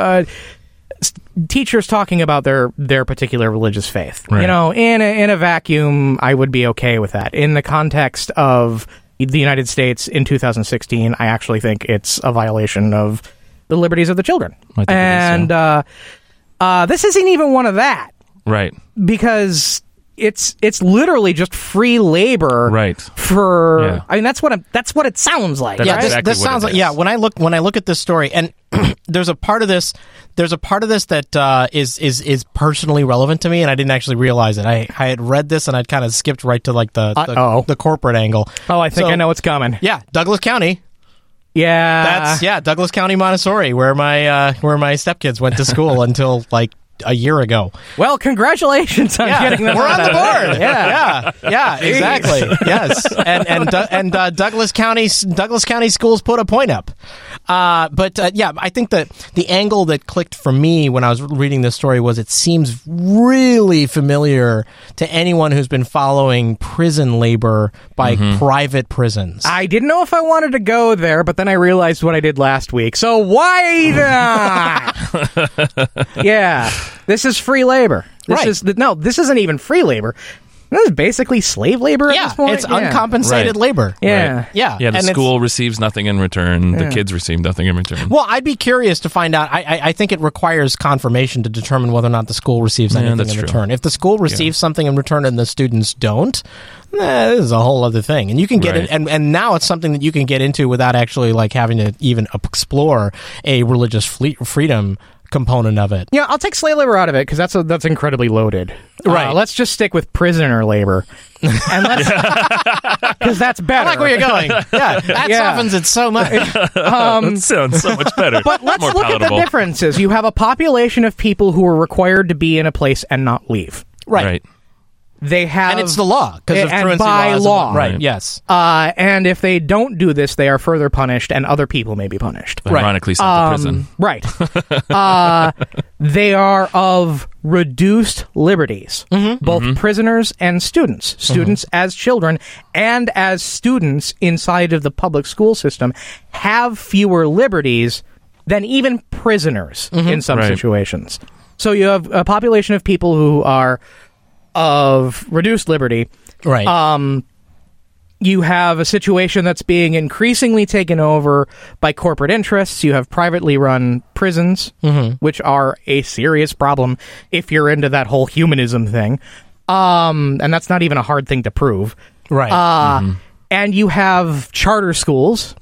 teachers talking about their particular religious faith. Right. You know, in a vacuum, I would be okay with that. In the context of the United States in 2016, I actually think it's a violation of the liberties of the children. I think it is, And this isn't even one of that. Right. Because it's literally just free labor, right? For yeah. I mean, that's what it sounds like. That's right? exactly this sounds like When I look at this story, and there's a part of this that is personally relevant to me, and I didn't actually realize it. I had read this, and I'd kind of skipped right to like the corporate angle. Oh, I think I know what's coming. Yeah, Douglas County. Yeah, that's Douglas County Montessori, where my stepkids went to school until like a year ago. Well, congratulations on getting them. We're on the board. Yeah, exactly. Yes, and Douglas County schools put a point up. But I think that the angle that clicked for me when I was reading this story was it seems really familiar to anyone who's been following prison labor by private prisons. I didn't know if I wanted to go there, but then I realized what I did last week. So why not? Yeah. This is free labor. This isn't even free labor. This is basically slave labor at this point. It's uncompensated labor. Yeah. Right. Yeah. Yeah, the school receives nothing in return. The kids receive nothing in return. Well, I'd be curious to find out. I think it requires confirmation to determine whether or not the school receives anything in return. If the school receives something in return and the students don't, this is a whole other thing. And you can get it, and now it's something that you can get into without actually like having to even explore a religious freedom component of it. Yeah, I'll take slave labor out of it because that's incredly loaded. Right. Let's just stick with prisoner labor, and because that's better. I like where you're going. Yeah, that softens it so much. That sounds so much better. But let's more look palatable. at the differences. You have a population of people who are required to be in a place and not leave. Right. They have, and it's the law because of truancy by law. Right. Yes. And if they don't do this, they are further punished, and other people may be punished. Ironically, sent to prison. Right. They are of reduced liberties, both prisoners and students. Students as children and as students inside of the public school system have fewer liberties than even prisoners in some situations. So you have a population of people who are of reduced liberty. Right. You have a situation that's being increasingly taken over by corporate interests. You have privately run prisons, which are a serious problem if you're into that whole humanism thing. And that's not even a hard thing to prove. Right. And you have charter schools.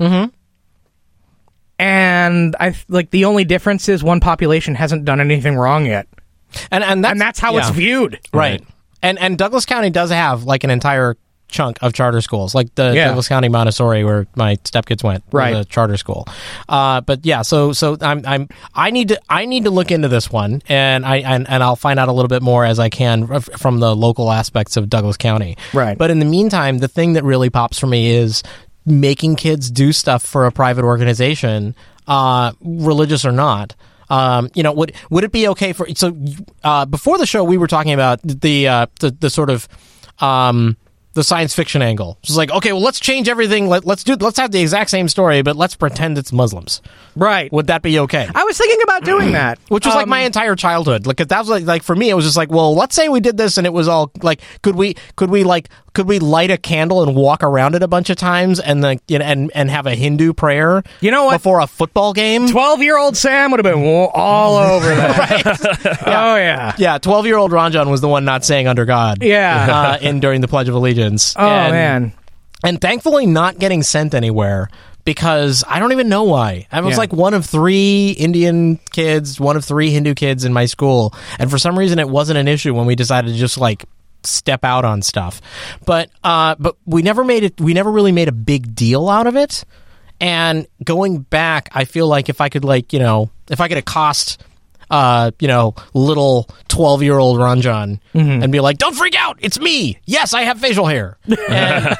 And the only difference is one population hasn't done anything wrong yet. And that's how it's viewed. Right. And Douglas County does have like an entire chunk of charter schools, like the Douglas County Montessori where my stepkids went, right? The charter school. But yeah, so I need to look into this one, and I'll find out a little bit more as I can from the local aspects of Douglas County. Right. But in the meantime, the thing that really pops for me is making kids do stuff for a private organization, religious or not. Would it be okay for before the show we were talking about the sort of the science fiction angle. It's like, okay, well, let's change everything. Let's have the exact same story, but let's pretend it's Muslims. Right. Would that be okay? I was thinking about doing that. Which was like my entire childhood. Like that was like for me, it was just like, well, let's say we did this and it was all like, could we light a candle and walk around it a bunch of times and and have a Hindu prayer? You know what? Before a football game? 12-year-old Sam would have been all over that. Right. Oh yeah. Yeah. 12-year-old Ranjan was the one not saying under God. Yeah. During the Pledge of Allegiance. Oh man. And thankfully not getting sent anywhere. Because I don't even know why. I was like one of 3 Indian kids, one of 3 Hindu kids in my school. And for some reason, it wasn't an issue when we decided to just like step out on stuff. But we never really made a big deal out of it. And going back, I feel like if I could accost little 12-year-old Ranjan and be like, "Don't freak out, it's me. Yes, I have facial hair, and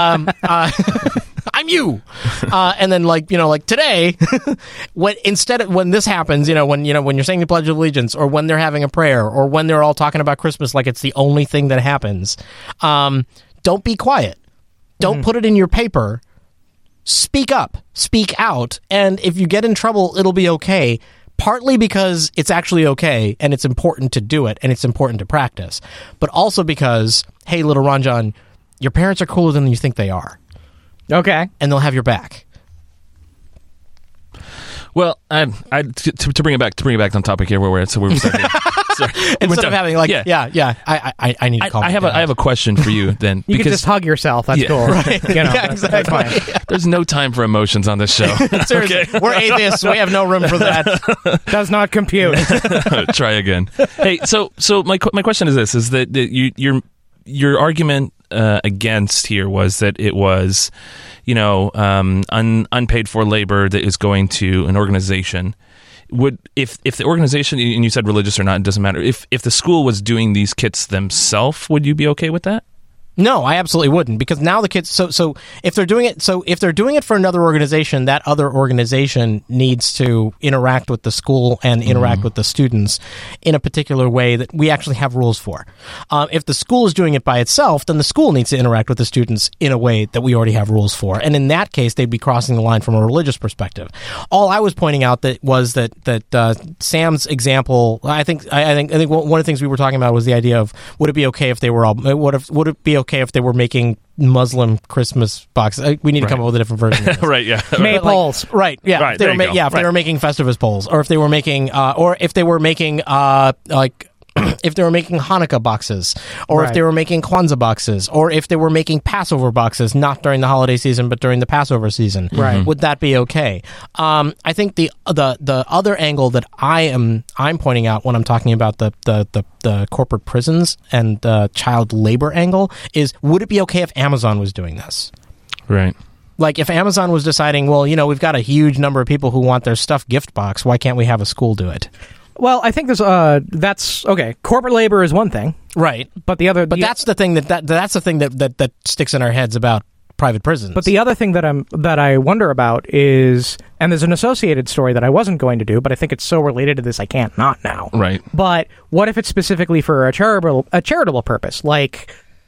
I'm you." And then like today, when this happens, when you're saying the Pledge of Allegiance, or when they're having a prayer, or when they're all talking about Christmas like it's the only thing that happens, don't be quiet. Don't put it in your paper. Speak up, speak out, and if you get in trouble, it'll be okay. Partly because it's actually okay, and it's important to do it, and it's important to practice, but also because, hey, little Ranjan, your parents are cooler than you think they are. Okay, and they'll have your back. Well, to bring it back on topic here, where we're starting. Instead of having I need to call. I have a question for you then. You can just hug yourself. That's cool, right? Exactly. That's fine. There's no time for emotions on this show. Seriously, okay. We're atheists. We have no room for that. Does not compute. Try again. Hey, so my question is this: is that your argument against here was that it was, unpaid for labor that is going to an organization. If the organization, and you said religious or not, it doesn't matter. If the school was doing these kits themselves, would you be okay with that? No, I absolutely wouldn't, because now the kids. So if they're doing it for another organization, that other organization needs to interact with the school and interact with the students in a particular way that we actually have rules for. If the school is doing it by itself, then the school needs to interact with the students in a way that we already have rules for. And in that case, they'd be crossing the line from a religious perspective. All I was pointing out was that Sam's example. I think one of the things we were talking about was the idea of, would it be okay if they were all? Would it be okay if they were making Muslim Christmas boxes? We need to come up with a different version of this. Right, yeah. Maypoles. Right, yeah. Right, If they were making Festivus poles, or if they were making if they were making Hanukkah boxes, or if they were making Kwanzaa boxes, or if they were making Passover boxes, not during the holiday season, but during the Passover season, would that be okay? I think the other angle that I'm pointing out when I'm talking about the corporate prisons and the child labor angle is, would it be okay if Amazon was doing this? Right. Like, if Amazon was deciding, well, we've got a huge number of people who want their stuffed gift box, why can't we have a school do it? Well, I think that's okay. Corporate labor is one thing, right? But the other, that's the thing that's the thing that sticks in our heads about private prisons. But the other thing that I wonder about is, and there's an associated story that I wasn't going to do, but I think it's so related to this I can't not now. Right. But what if it's specifically for a charitable purpose, like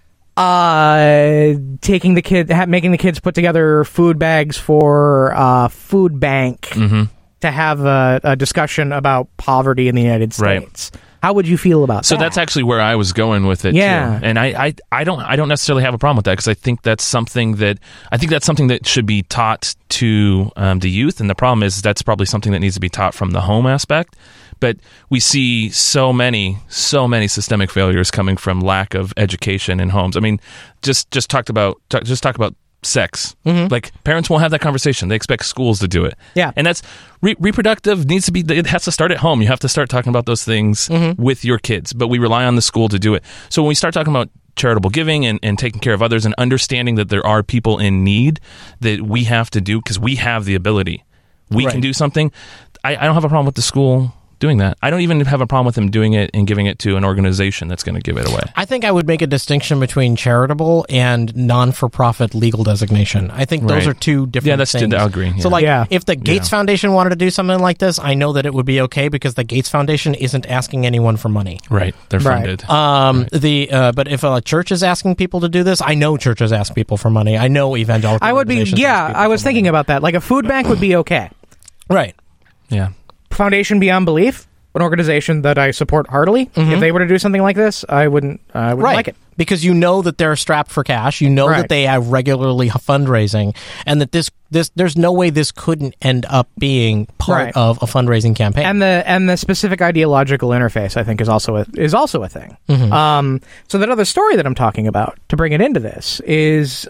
making the kids put together food bags for food bank. To have a discussion about poverty in the United States. Right. How would you feel about that? So that's actually where I was going with it. Yeah. Too. And I don't necessarily have a problem with that, because I think that's something that should be taught to the youth. And the problem is that's probably something that needs to be taught from the home aspect. But we see so many systemic failures coming from lack of education in homes. I mean, just talk about sex. Like, parents won't have that conversation. They expect schools to do it. Yeah. And that's reproductive needs to be, it has to start at home. You have to start talking about those things with your kids, but we rely on the school to do it. So when we start talking about charitable giving and taking care of others and understanding that there are people in need that we have to do because we have the ability, we can do something. I don't have a problem with the school doing that. I don't even have a problem with them doing it and giving it to an organization that's going to give it away. I think I would make a distinction between charitable and non-for-profit legal designation. I think those are two different things. I'll agree. Yeah. So, if the Gates Foundation wanted to do something like this, I know that it would be okay, because the Gates Foundation isn't asking anyone for money. Right. They're funded. But if a church is asking people to do this, I know churches ask people for money. I know evangelical organizations ask people I was thinking about that. Like, a food bank would be okay. Right. Yeah. Foundation Beyond Belief, an organization that I support heartily. If they were to do something like this, I wouldn't like it. Because you know that they're strapped for cash, you know that they have regularly fundraising, and that this there's no way this couldn't end up being part of a fundraising campaign. And the specific ideological interface, I think, is also a thing. So that other story that I'm talking about, to bring it into this, is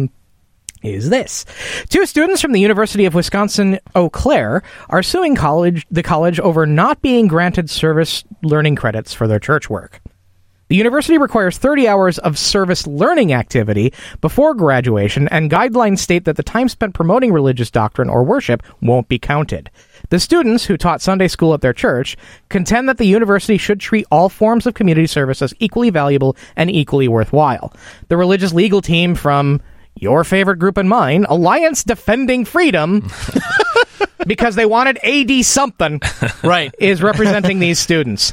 this. Two students from the University of Wisconsin-Eau Claire are suing the college over not being granted service learning credits for their church work. The university requires 30 hours of service learning activity before graduation, and guidelines state that the time spent promoting religious doctrine or worship won't be counted. The students, who taught Sunday school at their church, contend that the university should treat all forms of community service as equally valuable and equally worthwhile. The religious legal team from your favorite group and mine, Alliance Defending Freedom, because they wanted AD something, right, is representing these students.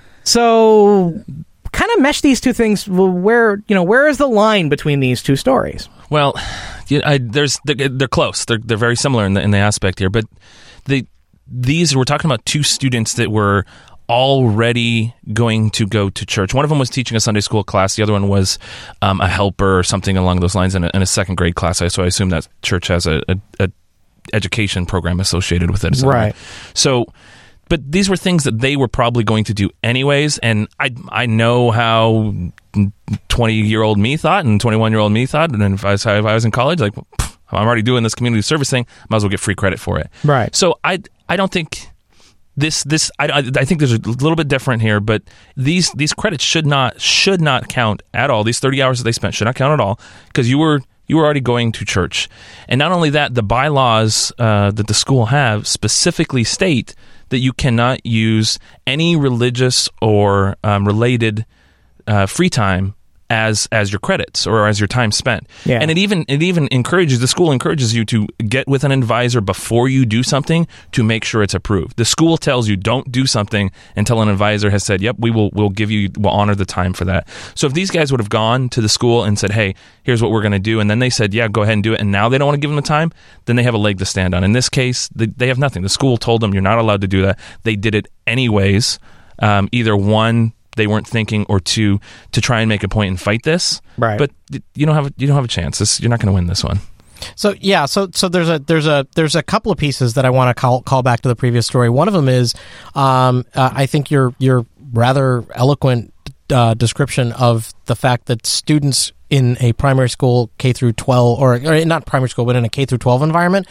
So, kind of mesh these two things. Where is the line between these two stories? Well, they're close. They're very similar in the aspect here, but we're talking about two students that were already going to go to church. One of them was teaching a Sunday school class. The other one was a helper or something along those lines in a second grade class. So I assume that church has a education program associated with it. Right. So, but these were things that they were probably going to do anyways. And I know how 20-year-old me thought and 21-year-old me thought. And then if I was in college, like, I'm already doing this community service thing, might as well get free credit for it. Right. So I don't think I think there's a little bit different here, but these credits should not count at all. These 30 hours that they spent should not count at all, because you were already going to church. And not only that, the bylaws that the school have specifically state that you cannot use any religious or related free time as your credits or as your time spent. Yeah. And it even the school encourages you to get with an advisor before you do something to make sure it's approved. The school tells you don't do something until an advisor has said, yep, we'll honor the time for that. So if these guys would have gone to the school and said, hey, here's what we're going to do, and then they said, yeah, go ahead and do it, and now they don't want to give them the time, then they have a leg to stand on. In this case, they have nothing. The school told them you're not allowed to do that. They did it anyways. Either one, they weren't thinking, or two, to try and make a point and fight this. Right. But you don't have a chance. You're not going to win this one. So yeah, so there's a couple of pieces that I want to call back to the previous story. One of them is, I think your rather eloquent description of the fact that students in a primary school K through 12, or not primary school, but in a K through 12 environment,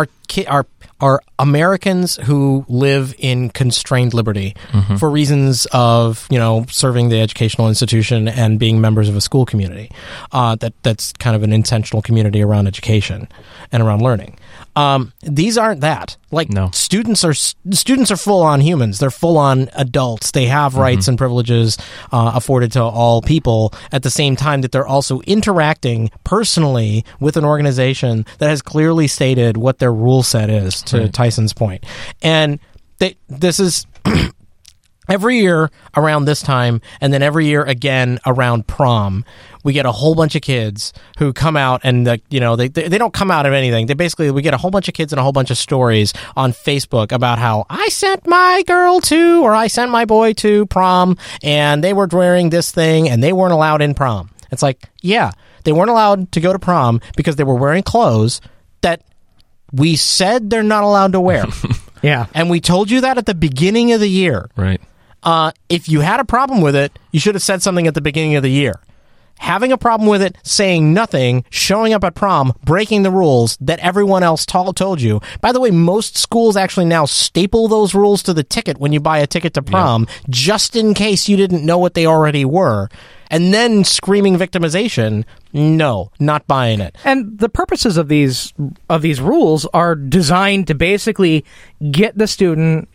are Americans who live in constrained liberty for reasons of, serving the educational institution and being members of a school community. That's kind of an intentional community around education and around learning. These aren't that. No. Students are full on humans. They're full on adults. They have rights and privileges afforded to all people, at the same time that they're also interacting personally with an organization that has clearly stated what their rule set is, to Tyson's point. And this is every year around this time, and then every year again around prom, we get a whole bunch of kids who come out, and they don't come out of anything. We get a whole bunch of kids and a whole bunch of stories on Facebook about how I sent my girl to, or I sent my boy to prom, and they were wearing this thing, and they weren't allowed in prom. It's like, yeah, they weren't allowed to go to prom because they were wearing clothes that we said they're not allowed to wear. Yeah. And we told you that at the beginning of the year. Right. If you had a problem with it, you should have said something at the beginning of the year. Having a problem with it, saying nothing, showing up at prom, breaking the rules that everyone else told you. By the way, most schools actually now staple those rules to the ticket when you buy a ticket to prom, just in case you didn't know what they already were. And then screaming victimization, no, not buying it. And the purposes of these rules are designed to basically get the student,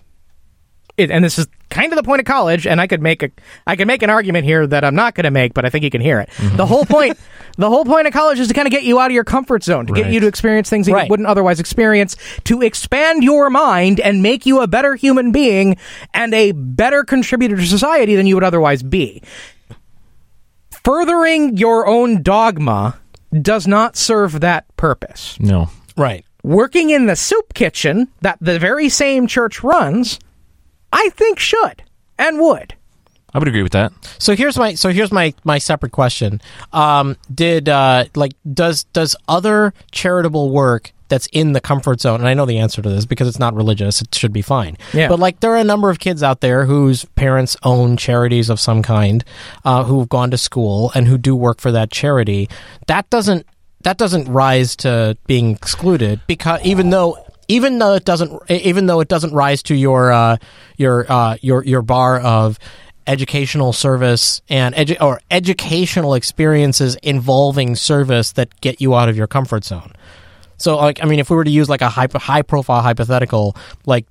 and this is kind of the point of college, and I could make an argument here that I'm not going to make, but I think you can hear it. The whole point of college is to kind of get you out of your comfort zone, to get you to experience things that you wouldn't otherwise experience, to expand your mind and make you a better human being and a better contributor to society than you would otherwise be. Furthering your own dogma does not serve that purpose. No. Right. Working in the soup kitchen that the very same church runs, I think should and would. I would agree with that. So here's my separate question. Does other charitable work that's in the comfort zone, and I know the answer to this because it's not religious, it should be fine. Yeah. But there are a number of kids out there whose parents own charities of some kind, who've gone to school and who do work for that charity. That doesn't rise to being excluded, because even though it doesn't rise to your bar of educational service and educational experiences involving service that get you out of your comfort zone. So, like, I mean, if we were to use like a high profile hypothetical, like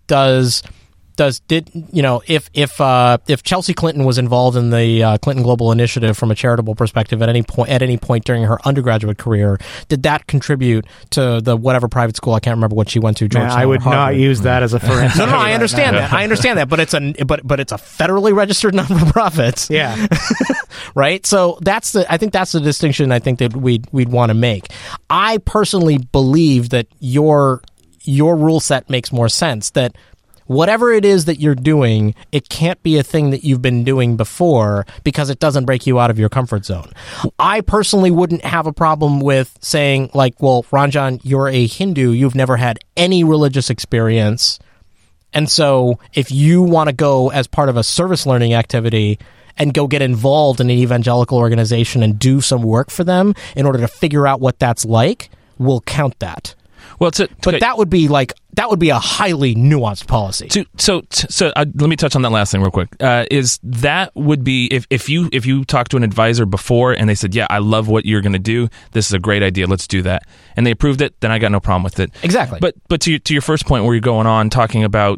if Chelsea Clinton was involved in the Clinton Global Initiative from a charitable perspective at any point during her undergraduate career, did that contribute to the whatever private school, I can't remember what she went to, Georgetown, I would not use that as a forensic. No, I understand that. I understand that, but it's a federally registered non-for-profit. Yeah. Right? So I think that's the distinction I think that we'd want to make. I personally believe that your rule set makes more sense, that whatever it is that you're doing, it can't be a thing that you've been doing before because it doesn't break you out of your comfort zone. I personally wouldn't have a problem with saying, like, well, Ranjan, you're a Hindu. You've never had any religious experience. And so if you want to go as part of a service learning activity and go get involved in an evangelical organization and do some work for them in order to figure out what that's like, we'll count that. Well, but that would be a highly nuanced policy. So let me touch on that last thing real quick. Is that would be if you talk to an advisor before and they said, yeah, I love what you're going to do. This is a great idea. Let's do that. And they approved it. Then I got no problem with it. Exactly. But to your first point where you're going on talking about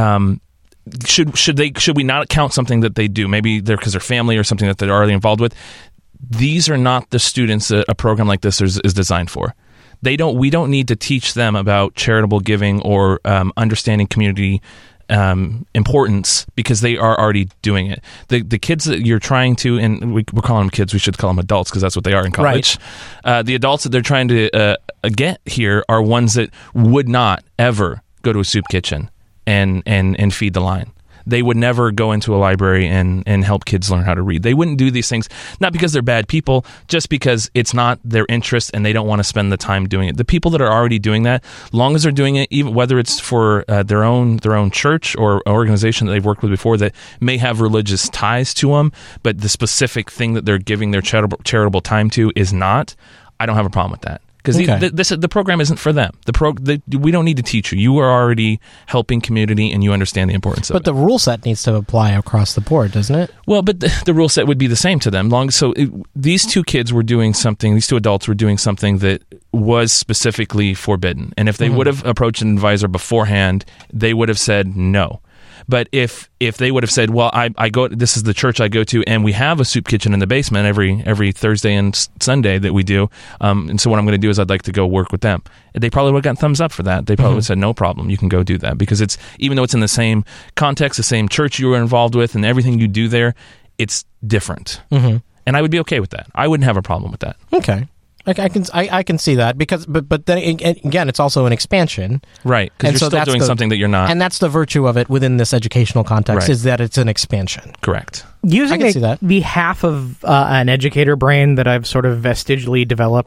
should we not count something that they do? Maybe because they're family or something that they're already involved with. These are not the students that a program like this is designed for. We don't need to teach them about charitable giving or understanding community importance because they are already doing it. The kids that you're trying to, and we're calling them kids, we should call them adults because that's what they are in college. Right. The adults that they're trying to get here are ones that would not ever go to a soup kitchen and feed the line. They would never go into a library and help kids learn how to read. They wouldn't do these things, not because they're bad people, just because it's not their interest and they don't want to spend the time doing it. The people that are already doing that, long as they're doing it, even whether it's for their own church or organization that they've worked with before that may have religious ties to them, but the specific thing that they're giving their charitable time to is not, I don't have a problem with that. Because the program isn't for them. We don't need to teach you. You are already helping community, and you understand the importance of it. But the rule set needs to apply across the board, doesn't it? Well, but the rule set would be the same to them. These two kids were doing something. These two adults were doing something that was specifically forbidden. And if they would have approached an advisor beforehand, they would have said no. But if they would have said, well, I go, this is the church I go to, and we have a soup kitchen in the basement every Thursday and Sunday that we do, and so what I'm going to do is I'd like to go work with them. They probably would have gotten thumbs up for that. They probably would have said, no problem, you can go do that. Because it's, even though it's in the same context, the same church you were involved with, and everything you do there, it's different. And I would be okay with that. I wouldn't have a problem with that. Okay. I can see that because, but then again, it's also an expansion, right? Because you're still doing something that you're not, and that's the virtue of it within this educational context, is that it's an expansion. Correct. Using the half of an educator brain that I've sort of vestigely developed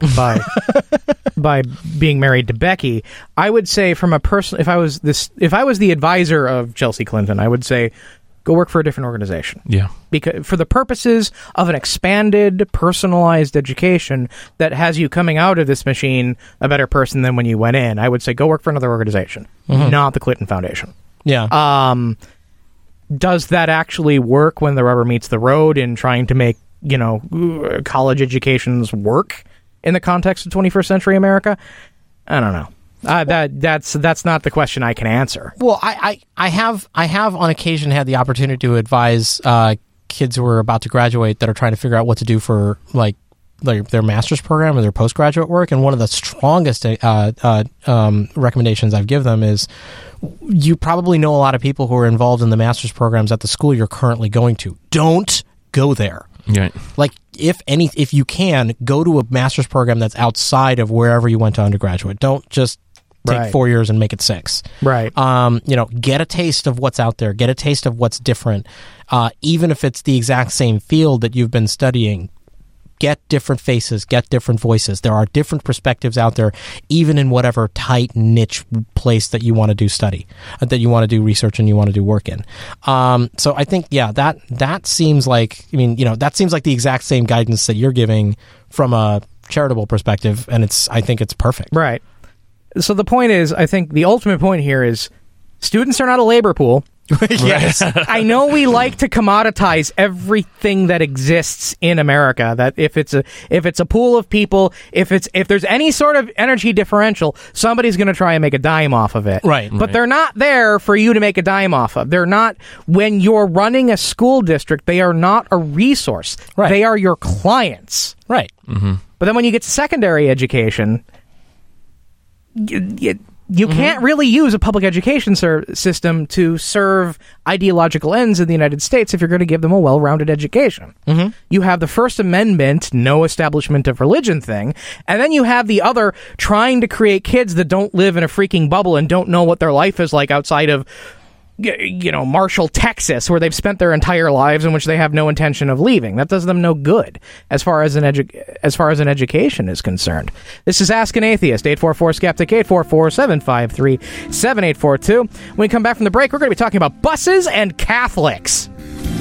by being married to Becky, I would say from a person, if I was the advisor of Chelsea Clinton, I would say, go work for a different organization. Yeah. Because for the purposes of an expanded, personalized education that has you coming out of this machine a better person than when you went in, I would say go work for another organization, not the Clinton Foundation. Yeah. Does that actually work when the rubber meets the road in trying to make, college educations work in the context of 21st century America? I don't know. That's not the question I can answer. Well, I have on occasion had the opportunity to advise kids who are about to graduate that are trying to figure out what to do for like their master's program or their postgraduate work, and one of the strongest recommendations I've given them is, you probably know a lot of people who are involved in the master's programs at the school you're currently going to. Don't go there. Right. Like, if you can, go to a master's program that's outside of wherever you went to undergraduate. Don't just take 4 years and make it 6. Right. Get a taste of what's out there. Get a taste of what's different. Even if it's the exact same field that you've been studying, get different faces, get different voices. There are different perspectives out there, even in whatever tight niche place that you want to do study, that you want to do research and you want to do work in. So I think, that seems like, that seems like the exact same guidance that you're giving from a charitable perspective, and I think it's perfect. Right. So the point is, I think the ultimate point here is students are not a labor pool. Yes. I know we like to commoditize everything that exists in America. That if it's a pool of people, if there's any sort of energy differential, somebody's going to try and make a dime off of it. Right. But they're not there for you to make a dime off of. They're not, when you're running a school district, they are not a resource. Right. They are your clients. Right. Mm-hmm. But then when you get to secondary education, you can't really use a public education system to serve ideological ends in the United States if you're going to give them a well-rounded education. Mm-hmm. You have the First Amendment, no establishment of religion thing, and then you have the other trying to create kids that don't live in a freaking bubble and don't know what their life is like outside of, Marshall, Texas, where they've spent their entire lives in which they have no intention of leaving. That does them no good as far as an education is concerned. This is Ask an Atheist, 844-SKEPTIC, 844-753-7842. When we come back from the break, we're going to be talking about buses and Catholics.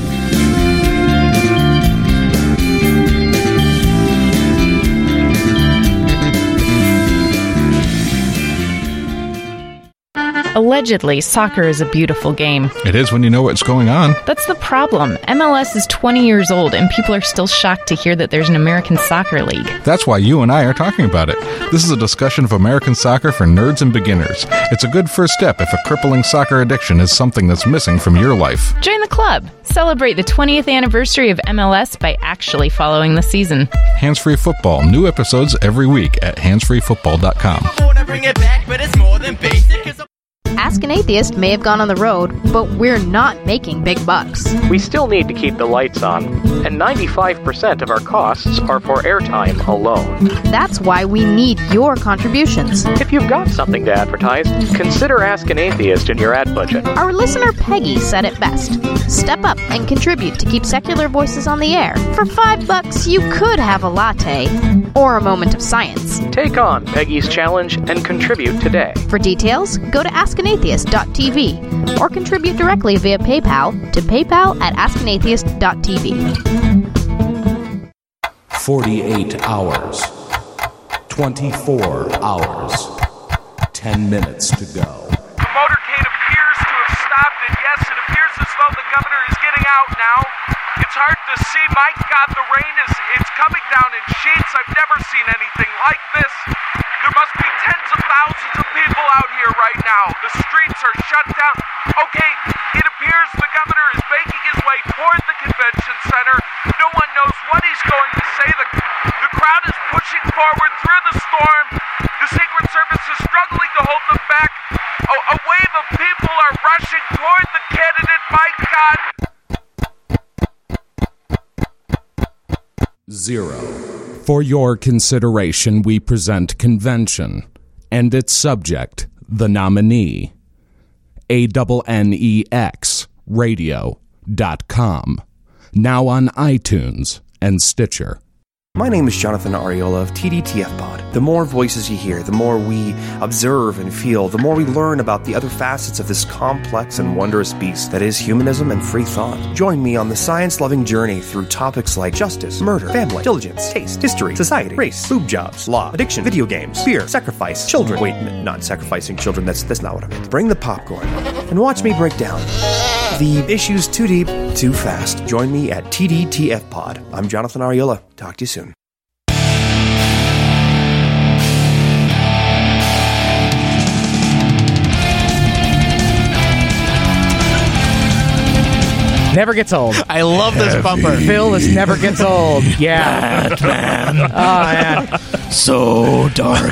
Allegedly, soccer is a beautiful game. It is when you know what's going on. That's the problem. MLS is 20 years old, and people are still shocked to hear that there's an American Soccer League. That's why you and I are talking about it. This is a discussion of American soccer for nerds and beginners. It's a good first step if a crippling soccer addiction is something that's missing from your life. Join the club. Celebrate the 20th anniversary of MLS by actually following the season. Hands-Free Football. New episodes every week at handsfreefootball.com. Ask an Atheist may have gone on the road, but we're not making big bucks. We still need to keep the lights on, and 95% of our costs are for airtime alone. That's why we need your contributions. If you've got something to advertise, consider Ask an Atheist in your ad budget. Our listener Peggy said it best. Step up and contribute to keep secular voices on the air. For $5, you could have a latte or a moment of science. Take on Peggy's challenge and contribute today. For details, go to askanatheist.tv or contribute directly via PayPal to paypal@askanatheist.tv. 48 hours. 24 hours. 10 minutes to go. The motorcade appears to have stopped, and yes, it appears as though the governor is getting out now. It's hard to see. My God, the rain it's coming down in sheets. I've never seen anything like this. There must be tens of thousands of people out here right now. The streets are shut down. Okay, it appears the governor is making his way toward the convention center. No one knows what he's going to say. The crowd is pushing forward through the storm. The Secret Service is struggling to hold them back. A wave of people are rushing toward the candidate. My God. 0. For your consideration, we present Convention and its subject, the nominee. ANNEX Radio.com. Now on iTunes and Stitcher. My name is Jonathan Ariola of TDTF Pod. The more voices you hear, the more we observe and feel, the more we learn about the other facets of this complex and wondrous beast that is humanism and free thought. Join me on the science-loving journey through topics like justice, murder, family, diligence, taste, history, society, race, boob jobs, law, addiction, video games, fear, sacrifice, children. Wait, not sacrificing children, that's not what I meant. Bring the popcorn and watch me break down the issues too deep, too fast. Join me at TDTF Pod. I'm Jonathan Ariola. Talk to you soon. Never gets old. I love this bumper. Phil, this never gets old. Yeah. Batman. Oh, man. So dark.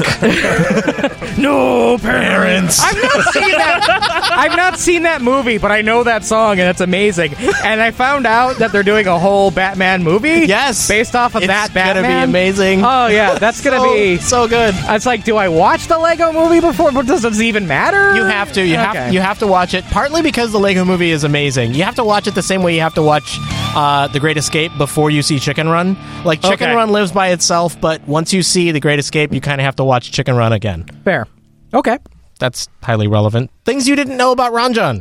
No parents. I've not seen that movie, but I know that song, and it's amazing. And I found out that they're doing a whole Batman movie. Yes. Based off of that Batman. It's going to be amazing. Oh, yeah. That's going to be so good. It's like, do I watch the Lego movie before? But does it even matter? You have to. You have to watch it, partly because the Lego movie is amazing. You have to watch it the same way you have to watch The Great Escape before you see Chicken Run. Like, Chicken Run lives by itself, but once you see The Great Escape, you kind of have to watch Chicken Run again. Fair. Okay. That's highly relevant. Things you didn't know about Ranjan.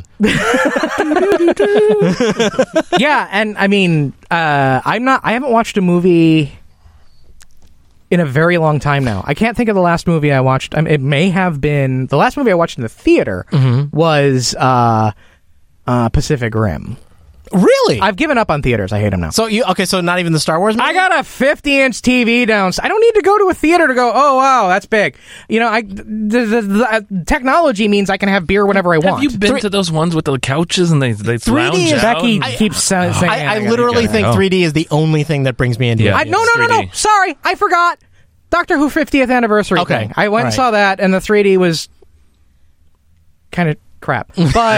Yeah, and I mean, I haven't watched a movie in a very long time now. I can't think of the last movie I watched. It may have been the last movie I watched in the theater was Pacific Rim. Really? I've given up on theaters. I hate them now. So so not even the Star Wars movie? I got a 50-inch TV downstairs. I don't need to go to a theater to go, oh, wow, that's big. You know, the technology means I can have beer whenever I want. Have you been to those ones with the couches and they 3D lounge out? Becky keeps saying I literally think 3D is the only thing that brings me into it. No. Sorry, I forgot. Doctor Who 50th anniversary thing. I went and saw that, and the 3D was kind of crap. But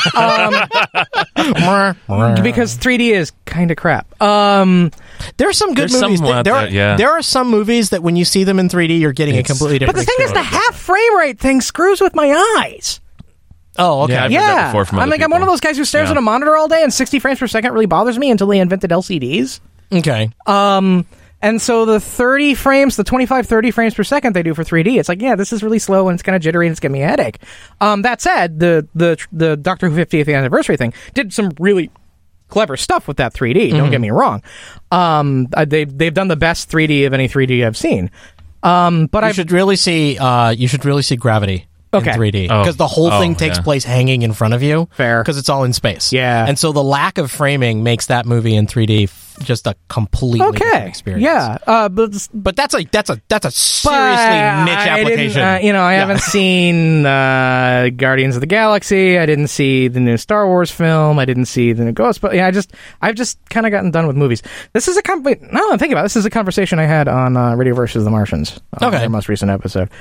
because 3D is kind of crap. There are some good movies. There are some movies that when you see them in 3D, you're getting a completely different But the thing is, the half frame rate thing screws with my eyes. Oh, okay. Yeah, I've heard that before from other I'm one of those guys who stares at a monitor all day, and 60 frames per second really bothers me until they invented LCDs. Okay. And so the 30 frames per second they do for 3D, it's like, yeah, this is really slow and it's kind of jittery and it's giving me a headache. That said, the Doctor Who 50th anniversary thing did some really clever stuff with that 3D. Don't get me wrong. They've done the best 3D of any 3D I've seen. But you should really see Gravity. In 3D, because the whole thing takes place hanging in front of you. Fair, because it's all in space. Yeah, and so the lack of framing makes that movie in 3D just a completely different experience. Yeah, but that's a seriously niche application. I haven't seen Guardians of the Galaxy. I didn't see the new Star Wars film. I didn't see the new Ghost. But I've just kind of gotten done with movies. This is I'm thinking about it. This is a conversation I had on Radio versus the Martians. Their most recent episode.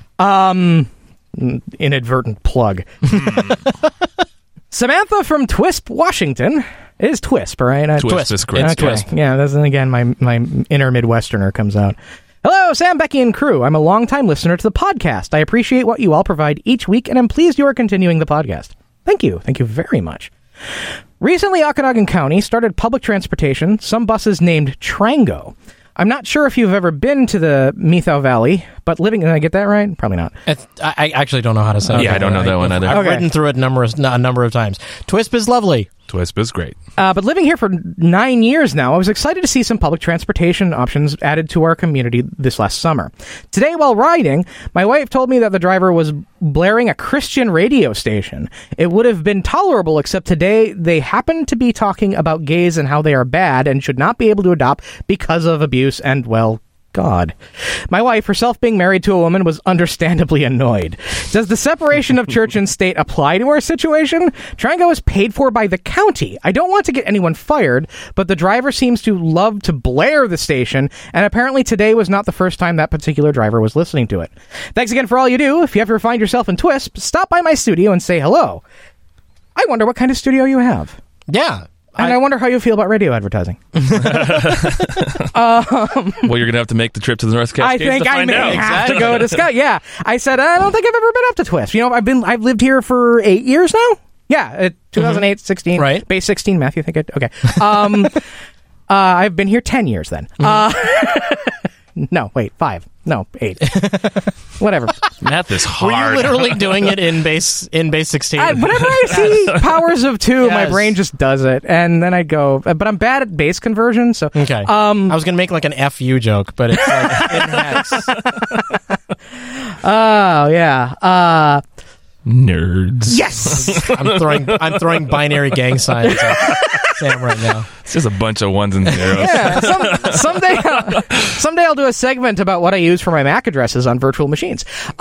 Inadvertent plug. Samantha from Twisp, Washington. It is Twisp, right? Twisp is correct. Okay. Yeah, that's again my inner Midwesterner comes out. Hello, Sam, Becky, and crew. I'm a longtime listener to the podcast. I appreciate what you all provide each week, and I'm pleased you are continuing the podcast. Thank you. Thank you very much. Recently, Okanagan County started public transportation, some buses named Trango. I'm not sure if you've ever been to the Methau Valley, but did I get that right? Probably not. I actually don't know how to say it. Yeah, I don't know that one either. I've ridden through it a number of times. Twisp is lovely. Twisp is great. But living here for 9 years now, I was excited to see some public transportation options added to our community this last summer. Today, while riding, my wife told me that the driver was blaring a Christian radio station. It would have been tolerable, except today they happened to be talking about gays and how they are bad and should not be able to adopt because of abuse and, well, God. My wife, herself being married to a woman, was understandably annoyed. Does the separation of church and state apply to our situation? Trango is paid for by the county. I don't want to get anyone fired, but the driver seems to love to blare the station, and apparently today was not the first time that particular driver was listening to it. Thanks again for all you do. If you ever find yourself in Twisp, stop by my studio and say hello. I wonder what kind of studio you have. Yeah. And I wonder how you feel about radio advertising. Well, you're going to have to make the trip to the North Cascades I think to find I may out. have to go to Scott. Yeah. I said, I don't think I've ever been up to Twisp. I've lived here for 8 years now. Yeah. 2008, 16. Right. Base 16, Matthew. Okay. I've been here 10 years then. No, wait, 5. No, 8. Whatever. Math is hard. Were you literally doing it in base 16? Whenever I see powers of 2, my brain just does it, and then I go. But I'm bad at base conversion, so okay. I was gonna make like an FU joke, but it's like in hex. Oh yeah. Nerds. Yes. I'm throwing binary gang signs at Sam right now. It's just a bunch of ones and zeros. Yeah, someday I'll do a segment about what I use for my MAC addresses on virtual machines.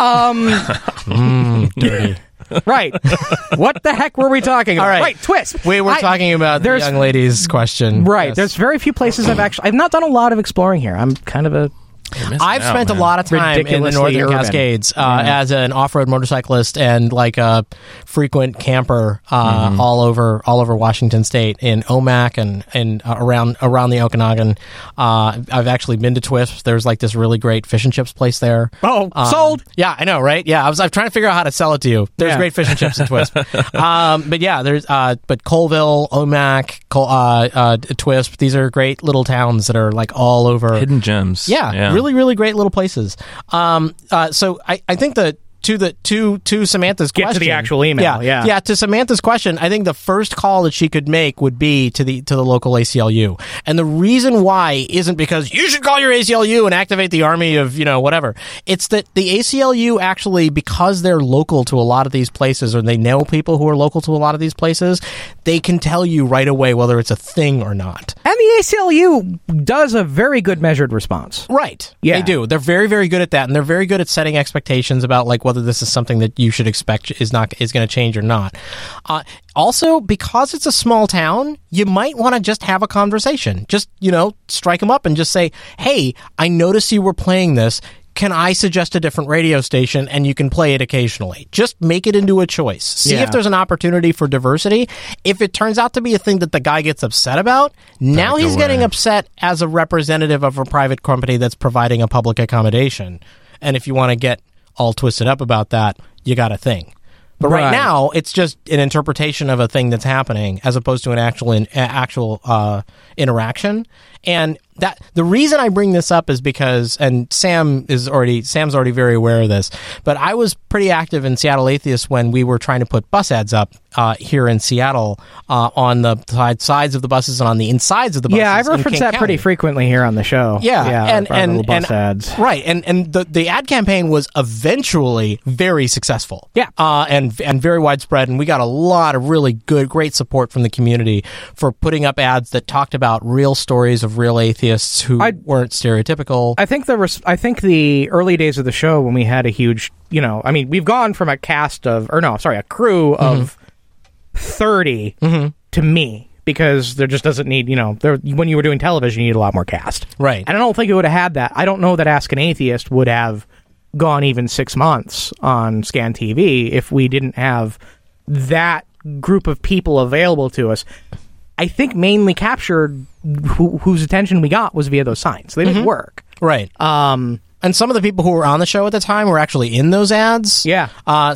Dirty. Right. What the heck were we talking about? All right. Right, Twisp. We were talking about the young lady's question. Right. Yes. There's very few places I've not done a lot of exploring here. I'm kind of I've spent a lot of time in the Northern Cascades as an off-road motorcyclist and like a frequent camper all over Washington State in Omak and around the Okanagan. I've actually been to Twisp. There's like this really great fish and chips place there. Oh, sold. Yeah, I know, right? Yeah, I'm trying to figure out how to sell it to you. There's great fish and chips in Twisp. But yeah, there's Colville, Omak, Twisp. These are great little towns that are like all over hidden gems. Yeah. Really, really great little places. So I think the to Samantha's Get question, to the actual email. Yeah. To Samantha's question, I think the first call that she could make would be to the local ACLU, and the reason why isn't because you should call your ACLU and activate the army of whatever. It's that the ACLU actually, because they're local to a lot of these places, or they know people who are local to a lot of these places, they can tell you right away whether it's a thing or not. And the ACLU does a very good measured response. Right. Yeah. They do. They're very, very good at that, and they're very good at setting expectations about like whether this is something that you should expect is going to change or not. Also, because it's a small town, you might want to just have a conversation. Just, strike them up and just say, hey, I noticed you were playing this. Can I suggest a different radio station and you can play it occasionally? Just make it into a choice. See if there's an opportunity for diversity. If it turns out to be a thing that the guy gets upset about, now he's getting upset as a representative of a private company that's providing a public accommodation. And if you want to get all twisted up about that, you got a thing. But right now, it's just an interpretation of a thing that's happening as opposed to an actual interaction. And that the reason I bring this up is because, and Sam's already very aware of this, but I was pretty active in Seattle Atheist when we were trying to put bus ads up here in Seattle on the sides of the buses and on the insides of the buses. Yeah, I've referenced that pretty frequently here on the show. and bus ads. Right, and the ad campaign was eventually very successful. Yeah, and very widespread, and we got a lot of really great support from the community for putting up ads that talked about real stories of real atheists who weren't stereotypical. I think the early days of the show when we had a huge, we've gone from a crew of 30 to me, because there just doesn't need, when you were doing television, you need a lot more cast. Right. And I don't think it would have had that. I don't know that Ask an Atheist would have gone even 6 months on Scan TV if we didn't have that group of people available to us. I think mainly captured whose attention we got was via those signs. They didn't work. Right. And some of the people who were on the show at the time were actually in those ads. Yeah.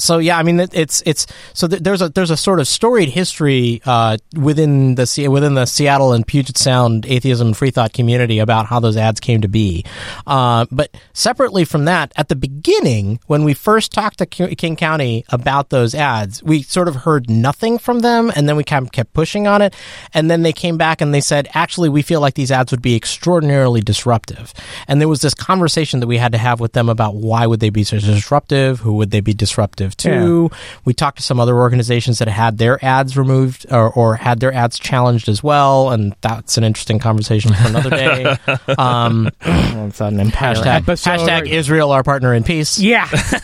There's a sort of storied history within the Seattle and Puget Sound atheism and free thought community about how those ads came to be. But separately from that, at the beginning, when we first talked to King County about those ads, we sort of heard nothing from them, and then we kind of kept pushing on it, and then they came back and they said, actually, we feel like these ads would be extraordinarily disruptive. And there was this conversation that we had to have with them about why would they be so disruptive, who would they be disruptive to. We talked to some other organizations that had their ads removed or had their ads challenged as well, and that's an interesting conversation for another day. It's an entire episode. Hashtag Israel, our partner in peace. Yeah.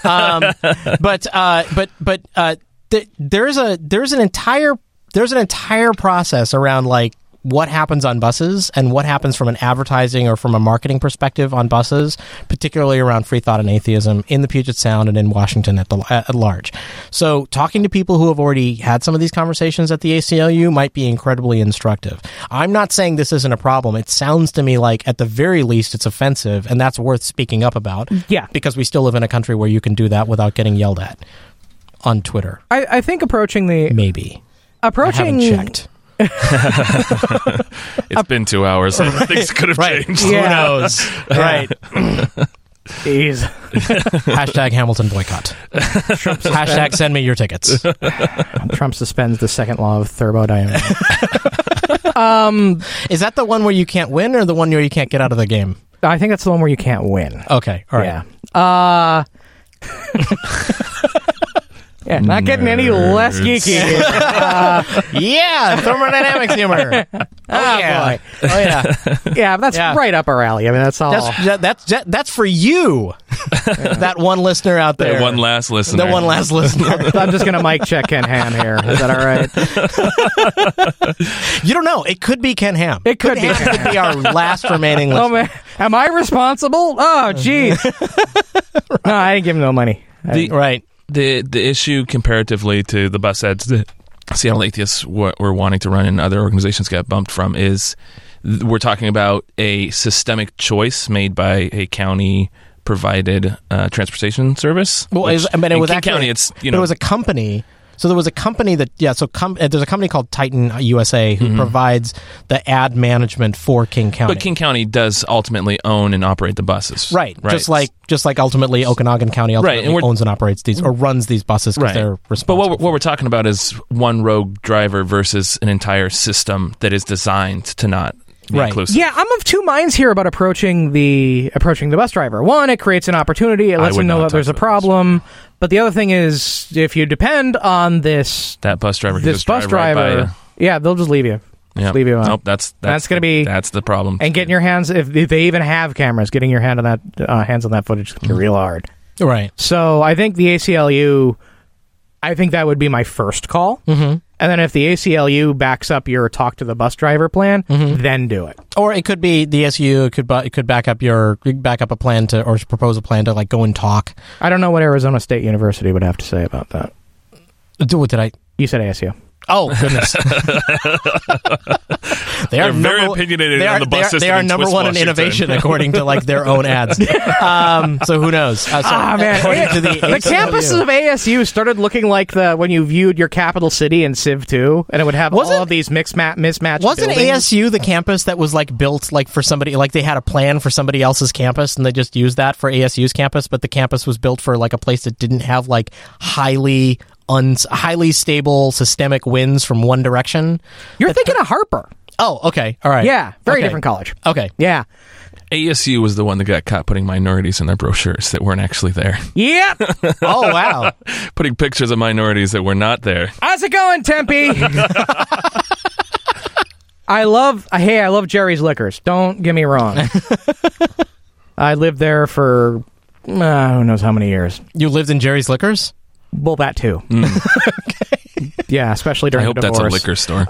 There's an entire process around like what happens on buses and what happens from an advertising or from a marketing perspective on buses, particularly around free thought and atheism in the Puget Sound and in Washington at large. So talking to people who have already had some of these conversations at the ACLU might be incredibly instructive. I'm not saying this isn't a problem. It sounds to me like at the very least it's offensive, and that's worth speaking up about. Yeah. Because we still live in a country where you can do that without getting yelled at on Twitter. I think approaching I haven't checked. It's been 2 hours. Things could have changed. Who knows? Right. Jeez. Hashtag Hamilton boycott. Hashtag send me your tickets. Trump suspends the second law of thermodynamics. Is that the one where you can't win or the one where you can't get out of the game? I think that's the one where you can't win. Okay. All right. Yeah. Yeah, not getting any less geeky. Thermodynamics humor. Boy. Oh yeah, that's right up our alley. I mean, that's all. That's for you. That one listener out there. That one last listener. I'm just gonna mic check Ken Ham here. Is that all right? You don't know. It could be Ken Ham. It could be. Could be our last remaining listener. Oh man, am I responsible? Oh geez. No, I didn't give him no money. Right. The issue comparatively to the bus ads that Seattle Atheists were wanting to run and other organizations got bumped from is we're talking about a systemic choice made by a county provided transportation service. Well, it was King County. It's it was a company So there was a company that, there's a company called Titan USA who provides the ad management for King County. But King County does ultimately own and operate the buses. Right. Just like ultimately Okanagan County owns and operates these, or runs these buses because they're responsible. But what we're talking about is one rogue driver versus an entire system that is designed to not be inclusive. Yeah, I'm of two minds here about approaching the bus driver. One, it creates an opportunity. It lets them know that there's a problem. But the other thing is, if you depend on that bus driver, they'll just leave you. Yeah. Leave you alone. Nope, that's going to be the problem. And getting your hands, if they even have cameras, getting your hands on that footage is going to be real hard. Right. So I think the ACLU, I think that would be my first call. Mm-hmm. And then if the ACLU backs up your talk to the bus driver plan, then do it. Or it could be the SU could back up a plan to, or propose a plan to like go and talk. I don't know what Arizona State University would have to say about that. What did I? You said ASU. Oh, goodness. They're very opinionated on the bus system. They are number one in innovation, according to like their own ads. So who knows? Man. To the campuses of ASU started looking like when you viewed your capital city in Civ 2, and it would have all of these mismatched Wasn't buildings. ASU the campus that was like built like for somebody, like they had a plan for somebody else's campus, and they just used that for ASU's campus, but the campus was built for like a place that didn't have like highly stable systemic winds from one direction? You're thinking of Harper. Oh, okay. All right. Yeah, very different college. Okay. Yeah. ASU was the one that got caught putting minorities in their brochures that weren't actually there. Yep. Oh, wow. Putting pictures of minorities that were not there. How's it going, Tempe? I love Jerry's Liquors. Don't get me wrong. I lived there for who knows how many years. You lived in Jerry's Liquors? Well, that too. Okay. Yeah, especially during I hope the divorce. That's a liquor store.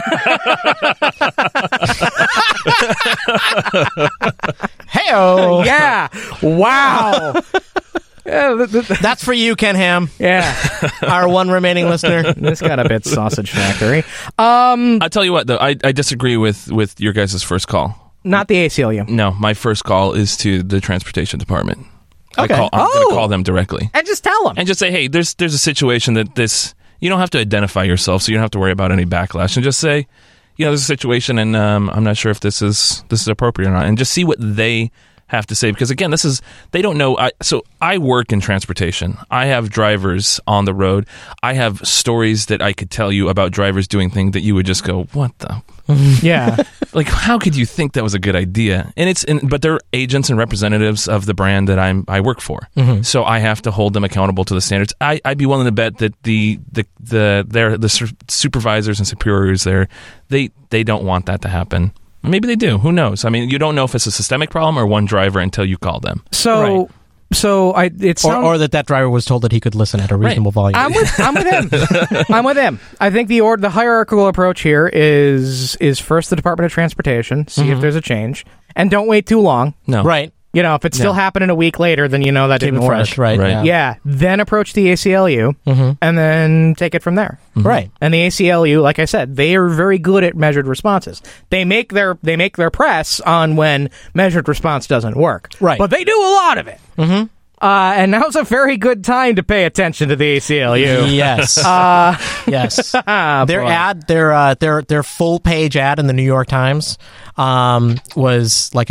Hey-o! Yeah. Wow. That's for you, Ken Ham. Yeah. Our one remaining listener. This got a bit sausage factory. I'll tell you what, though. I disagree with your guys' first call. Not the ACLU. No, my first call is to the transportation department. Okay. I'm going to call them directly. And just tell them. And just say, hey, there's a situation that you don't have to identify yourself, so you don't have to worry about any backlash. And just say, there's a situation, and I'm not sure if this is appropriate or not. And just see what they have to say. Because, again, they don't know. So I work in transportation. I have drivers on the road. I have stories that I could tell you about drivers doing things that you would just go, what the... Yeah. Like, how could you think that was a good idea? And but they're agents and representatives of the brand that I work for. Mm-hmm. So I have to hold them accountable to the standards. I'd be willing to bet that the supervisors and superiors there, they don't want that to happen. Maybe they do. Who knows? I mean, you don't know if it's a systemic problem or one driver until you call them. So or that driver was told that he could listen at a reasonable volume. I'm with him. I'm with him. I think the hierarchical approach here is first the Department of Transportation, see if there's a change, and don't wait too long. No, right. If it's still happening a week later, then that didn't work. Fresh, right. Yeah. Then approach the ACLU, and then take it from there. Mm-hmm. Right. And the ACLU, like I said, they are very good at measured responses. They make their press on when measured response doesn't work. Right. But they do a lot of it. Mm-hmm. And now's a very good time to pay attention to the ACLU. Yes. Yes. Their full page ad in the New York Times was like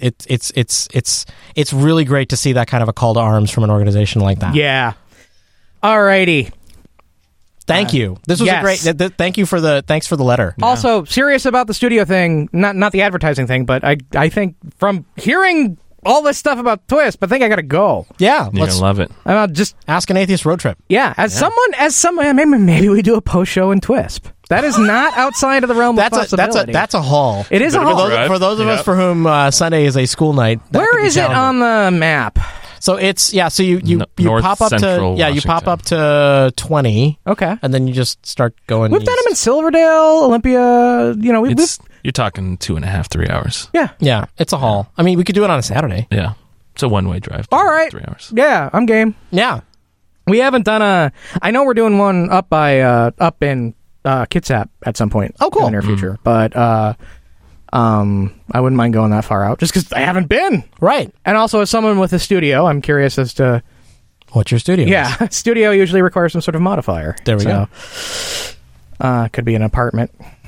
it's really great to see that kind of a call to arms from an organization like that. Yeah. Alrighty. Thank you. This was a great. Thanks for the letter. Also, serious about the studio thing, not the advertising thing, but I think from hearing all this stuff about TWISP, I think I gotta go. Yeah, you're gonna love it. Just Ask an Atheist road trip. Yeah, as someone, maybe we do a post show in TWISP. That is not outside of the realm of possibility. That's a haul. It is a haul. For those of us for whom Sunday is a school night. Where is it on the map? So it's So you pop up to Washington. you pop up to 20. Okay, and then you just start going. We've done them in Silverdale, Olympia. You're talking 2.5, 3 hours. Yeah. It's a haul. I mean, we could do it on a Saturday. Yeah, it's a one-way drive. All right, 3 hours. Yeah, I'm game. Yeah, we haven't done I know we're doing one up in Kitsap at some point. Oh, cool. In the near future, but I wouldn't mind going that far out just because I haven't been. Right. And also, as someone with a studio, I'm curious as to what your studio is. Yeah, studio usually requires some sort of modifier. There we go. Could be an apartment.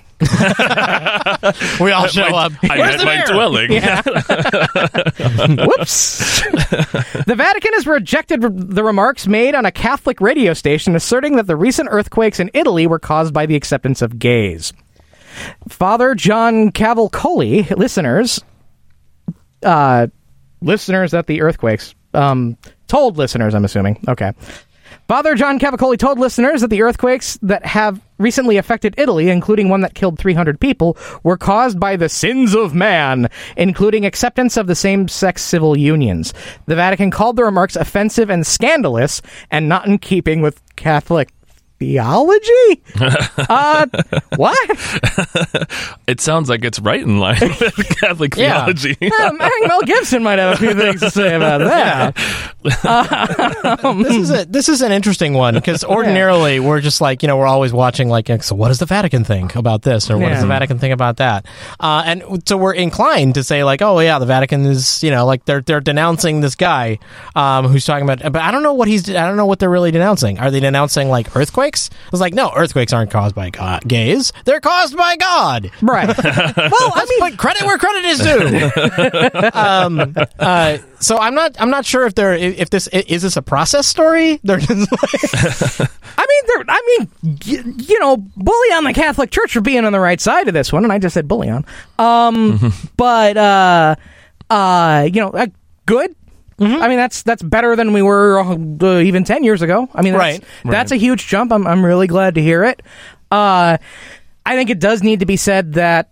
We all show up. I meant my dwelling. Yeah. Whoops. The Vatican has rejected the remarks made on a Catholic radio station asserting that the recent earthquakes in Italy were caused by the acceptance of gays. Father John Cavalcoli, listeners at the earthquakes, told listeners, I'm assuming. Okay. Father John Cavalcoli told listeners that the earthquakes that have recently affected Italy, including one that killed 300 people, were caused by the sins of man, including acceptance of the same-sex civil unions. The Vatican called the remarks offensive and scandalous and not in keeping with Catholic theology? What? It sounds like it's right in line with Catholic theology. I think Mel Gibson might have a few things to say about that. This is an interesting one, because ordinarily we're just like, we're always watching like, so what does the Vatican think about this, or what does the Vatican think about that? And so we're inclined to say like, oh yeah, the Vatican is, like they're denouncing this guy who's talking about, but I don't know what they're really denouncing. Are they denouncing like earthquakes? I was like, no, earthquakes aren't caused by gays. They're caused by God. Right. Well, put credit where credit is due. So I'm not sure if this is a process story. They're just like bully on the Catholic Church for being on the right side of this one, and I just said bully on. But good. I mean, that's better than we were even 10 years ago. I mean, that's a huge jump. I'm really glad to hear it. I think it does need to be said that,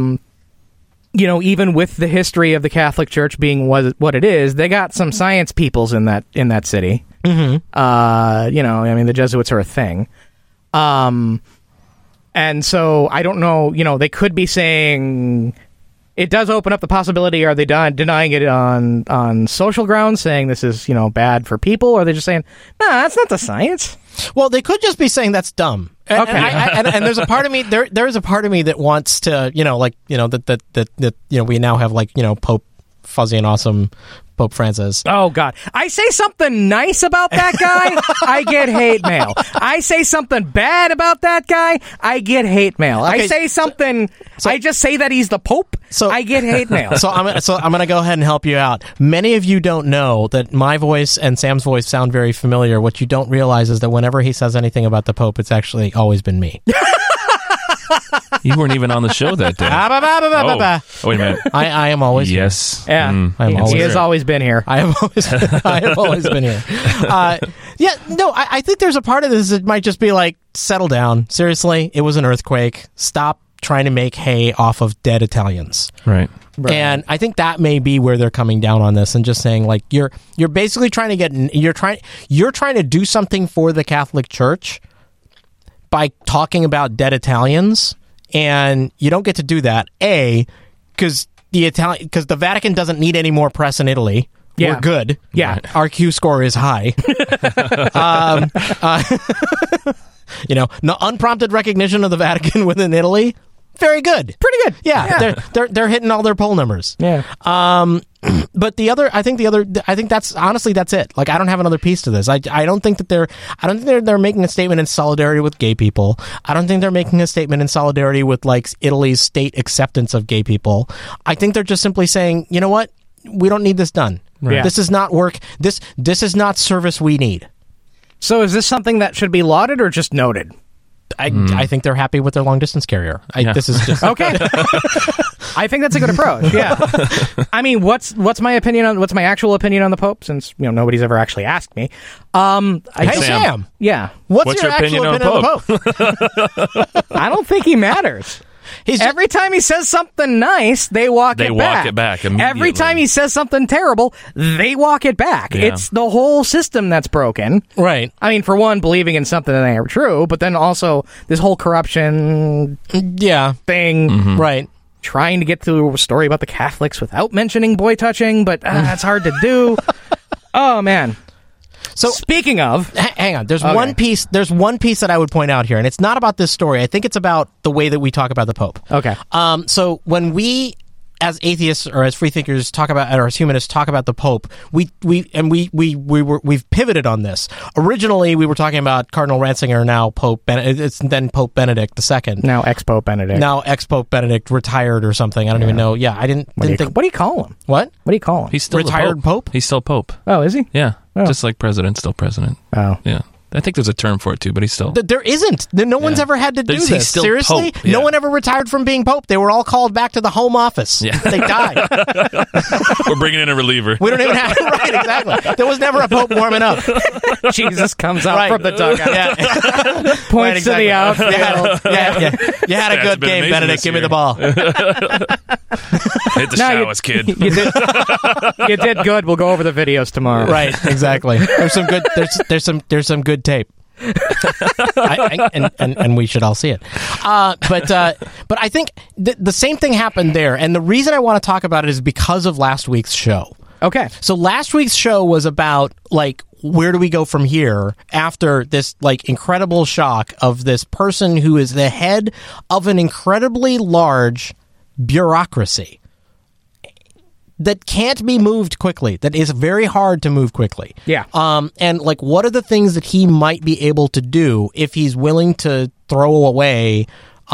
even with the history of the Catholic Church being what it is, they got some science peoples in that city. Mm-hmm. I mean, the Jesuits are a thing. And so I don't know, they could be saying... It does open up the possibility, are they denying it on social grounds, saying this is, bad for people, or are they just saying, nah, that's not the science? Well, they could just be saying that's dumb. Okay. And there's a part of me, there is a part of me that wants to, that we now have Pope Fuzzy and Awesome Pope Francis. Oh, God. I say something nice about that guy, I get hate mail. I say something bad about that guy, I get hate mail. Okay, I say something... I just say that he's the Pope, so I get hate mail. So I'm going to go ahead and help you out. Many of you don't know that my voice and Sam's voice sound very familiar. What you don't realize is that whenever he says anything about the Pope, it's actually always been me. You weren't even on the show that day. Oh, wait a minute. I am always here. Yeah. He has always been here. I have always been here. I think there's a part of this that might just be like, settle down. Seriously, it was an earthquake. Stop trying to make hay off of dead Italians. Right. And I think that may be where they're coming down on this and just saying like, you're basically trying to you're trying to do something for the Catholic Church by talking about dead Italians, and you don't get to do that. Because the Vatican doesn't need any more press in Italy. Yeah. We're good. Yeah, our Q score is high. No unprompted recognition of the Vatican within Italy. Very good. Pretty good. Yeah. They're hitting all their poll numbers. Yeah. But I think that's honestly that's it. Like, I don't have another piece to this. I don't think that they're making a statement in solidarity with gay people. I don't think they're making a statement in solidarity with like Italy's state acceptance of gay people. I think they're just simply saying, you know what? We don't need this done. Right. This is not work. This is not service we need. So is this something that should be lauded or just noted? I think they're happy with their long distance carrier. This is just okay. I think that's a good approach. Yeah. I mean, what's my actual opinion on the Pope? Since nobody's ever actually asked me. Hey Sam. Yeah. What's your actual opinion on the Pope? I don't think he matters. Every time he says something nice, they walk it back immediately. Every time he says something terrible, they walk it back. Yeah. It's the whole system that's broken. Right. I mean, for one, believing in something that ain't true, but then also this whole corruption thing. Mm-hmm. Right. Trying to get to a story about the Catholics without mentioning boy touching, but it's hard to do. Oh, man. So speaking of, hang on. There's one piece that I would point out here, and it's not about this story. I think it's about the way that we talk about the Pope. Okay. So when we as atheists or as free thinkers talk about, or as humanists talk about the Pope, we've pivoted on this. Originally, we were talking about Cardinal Ratzinger, now then Pope Benedict II. Now ex-Pope Benedict. Now ex-Pope Benedict retired or something. I don't even know. Yeah, I didn't think. What do you call him? What? What do you call him? He's still retired the Pope. He's still Pope. Oh, is he? Yeah, Oh. just like president, still president. Oh, yeah. I think there's a term for it too, but he's still. There isn't. No one's ever had to do He's this. still Seriously? Pope. No Yeah. one ever retired from being Pope. They were all called back to the home office. Yeah. They died. We're bringing in a reliever. We don't even have right, exactly. There was never a Pope warming up. Jesus comes out from the dugout. Yeah. Points to the outfield. Yeah. You had a Stats good been game, amazing Benedict. this Give me year. the ball. Hit the showers, kid. You did good. We'll go over the videos tomorrow. Right, exactly. There's some good. There's some good tape. And we should all see it. But I think the same thing happened there, and the reason I want to talk about it is because of last week's show. Okay. So last week's show was about, like, where do we go from here after this, like, incredible shock of this person who is the head of an incredibly large bureaucracy that can't be moved quickly, that is very hard to move quickly. Yeah. And, like, what are the things that he might be able to do if he's willing to throw away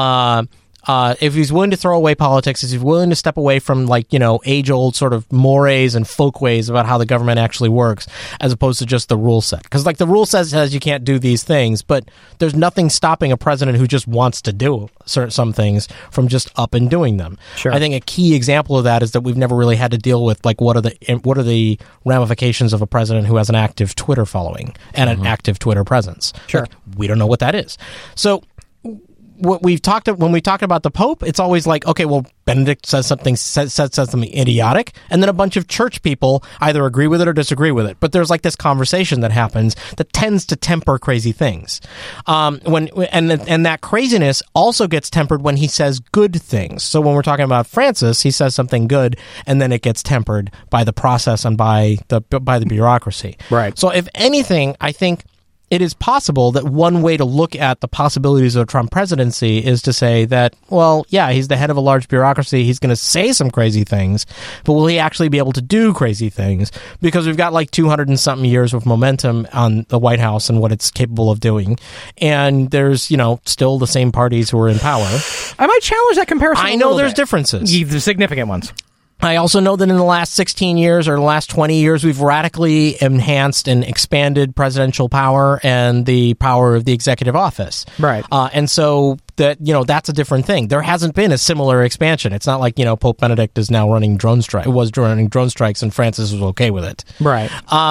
politics, if he's willing to step away from, like, you know, age-old sort of mores and folkways about how the government actually works, as opposed to just the rule set. Because, like, the rule says you can't do these things, but there's nothing stopping a president who just wants to do some things from just up and doing them. Sure. I think a key example of that is that we've never really had to deal with, like, what are the ramifications of a president who has an active Twitter following and an active Twitter presence. Sure. Like, we don't know what that is. So when we talked about the Pope, it's always like, okay, well, Benedict says something idiotic, and then a bunch of church people either agree with it or disagree with it. But there's, like, this conversation that happens that tends to temper crazy things. And that craziness also gets tempered when he says good things. So when we're talking about Francis, he says something good, and then it gets tempered by the process and by the bureaucracy. Right. So if anything, I think it is possible that one way to look at the possibilities of a Trump presidency is to say that, well, yeah, he's the head of a large bureaucracy. He's going to say some crazy things, but will he actually be able to do crazy things? Because we've got like 200 and something years of momentum on the White House and what it's capable of doing. And there's, you know, still the same parties who are in power. I might challenge that comparison. I know there's differences. The significant ones. I also know that in the last 16 years or the last 20 years, we've radically enhanced and expanded presidential power and the power of the executive office. Right. And so that, you know, that's a different thing. There hasn't been a similar expansion. It's not like, you know, Pope Benedict is now running drone strikes. It was running drone strikes and Francis was okay with it. Right.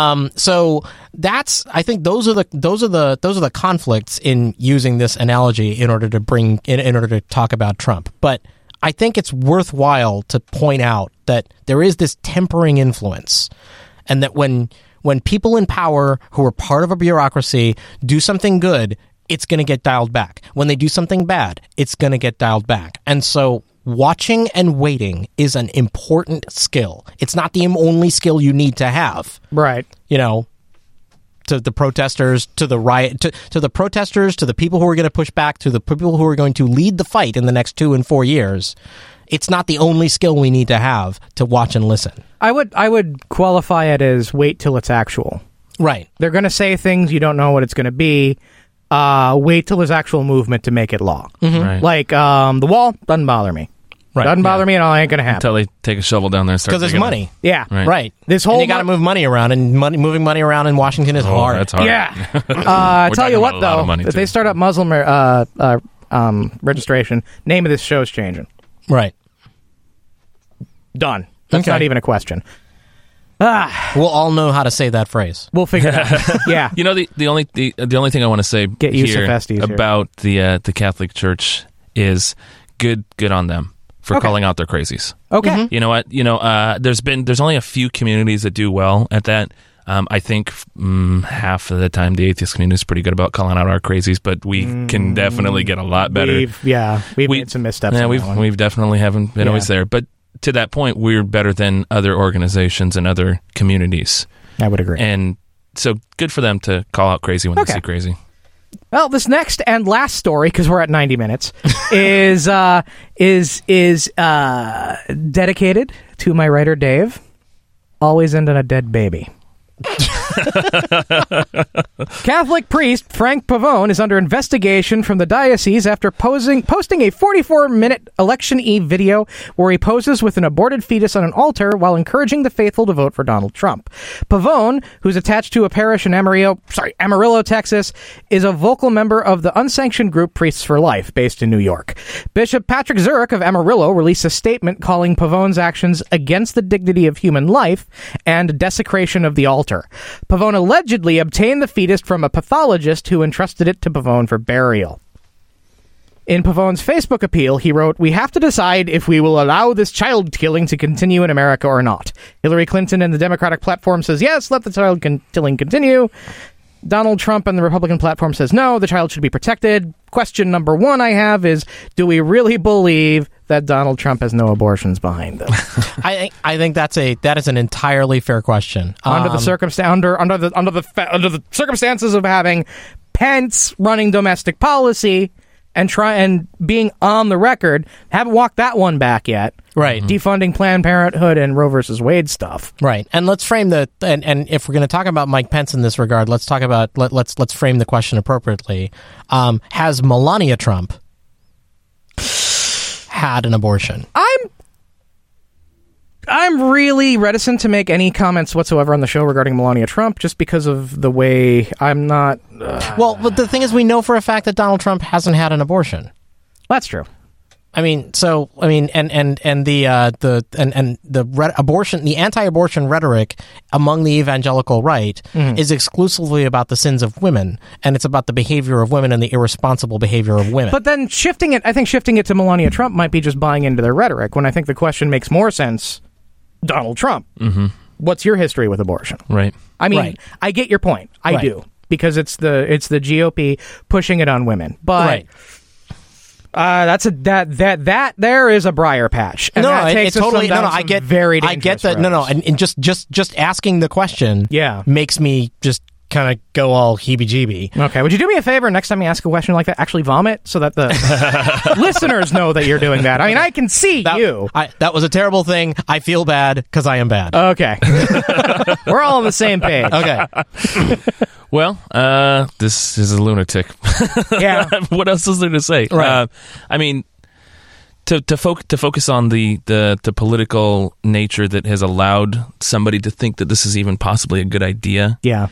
So that's, I think those are the conflicts in using this analogy in order to talk about Trump. But I think it's worthwhile to point out that there is this tempering influence, and that when people in power who are part of a bureaucracy do something good, it's going to get dialed back. When they do something bad, it's going to get dialed back. And so watching and waiting is an important skill. It's not the only skill you need to have. Right. You know, to the protesters, to the riot, to the protesters, to the people who are going to push back, to the people who are going to lead the fight in the next 2 and 4 years. It's not the only skill we need to have to watch and listen. I would qualify it as wait till it's actual. Right. They're going to say things you don't know what it's going to be. Wait till there's actual movement to make it law. Mm-hmm. Right. Like the wall doesn't bother me. Right. Doesn't bother me at all. Ain't going to happen. Until they take a shovel down there and start Because there's digging money. it. Yeah. Right. This whole and you got to move money around, and moving money around in Washington is hard. That's hard. Yeah. I tell talking you about what, a lot though, of money, if too. they start up Muslim registration, name of this show's changing. Right. Done. That's Okay. not even a question. We'll all know how to say that phrase. We'll figure it out. Yeah. You know, the only thing I want to say Get Yusuf here Estes here. about the Catholic Church is good on them for Okay. calling out their crazies. Okay. Mm-hmm. You know what? You know, there's only a few communities that do well at that. I think half of the time the atheist community is pretty good about calling out our crazies, but we can definitely get a lot better. We've made some missteps. Yeah, on that one. we've definitely haven't been always there, but to that point, we're better than other organizations and other communities. I would agree. And so good for them to call out crazy when they see crazy. Well, this next and last story, because we're at 90 minutes, is dedicated to my writer Dave. Always end on a dead baby. Catholic priest Frank Pavone is under investigation from the diocese after posting a 44-minute Election Eve video where he poses with an aborted fetus on an altar while encouraging the faithful to vote for Donald Trump. Pavone, who's attached to a parish in Amarillo, Texas, is a vocal member of the unsanctioned group Priests for Life, based in New York. Bishop Patrick Zurich of Amarillo released a statement calling Pavone's actions against the dignity of human life and desecration of the altar. Pavone allegedly obtained the fetus from a pathologist who entrusted it to Pavone for burial. In Pavone's Facebook appeal, he wrote, "We have to decide if we will allow this child killing to continue in America or not. Hillary Clinton and the Democratic platform says yes, let the child killing continue. Donald Trump and the Republican platform says no, the child should be protected. Question number one I have is, do we really believe that Donald Trump has no abortions behind them?" I think that is an entirely fair question. Under the circumstances of having Pence running domestic policy and being on the record, haven't walked that one back yet. Right. Defunding Planned Parenthood and Roe versus Wade stuff. Right. And let's frame and if we're going to talk about Mike Pence in this regard, let's talk about let's frame the question appropriately. Has Melania Trump had an abortion? I'm really reticent to make any comments whatsoever on the show regarding Melania Trump, just because of the way I'm not. Well, but the thing is, we know for a fact that Donald Trump hasn't had an abortion. That's true. And the anti-abortion rhetoric among the evangelical right is exclusively about the sins of women, and it's about the behavior of women and the irresponsible behavior of women. But then shifting it to Melania Trump might be just buying into their rhetoric, when I think the question makes more sense. Donald Trump. Mm-hmm. What's your history with abortion? Right. I mean, I get your point. I do, because it's the GOP pushing it on women. But that there is a briar patch. And I get very dangerous. I get that. Roads. And just asking the question makes me just kind of go all heebie-jeebie. Okay, would you do me a favor next time you ask a question like that, actually vomit, so that the listeners know that you're doing that? I mean, I can see you. That was a terrible thing. I feel bad because I am bad. Okay. We're all on the same page. Okay. Well, this is a lunatic. Yeah. What else is there to say? Right. I mean, to focus on the political nature that has allowed somebody to think that this is even possibly a good idea. Yeah.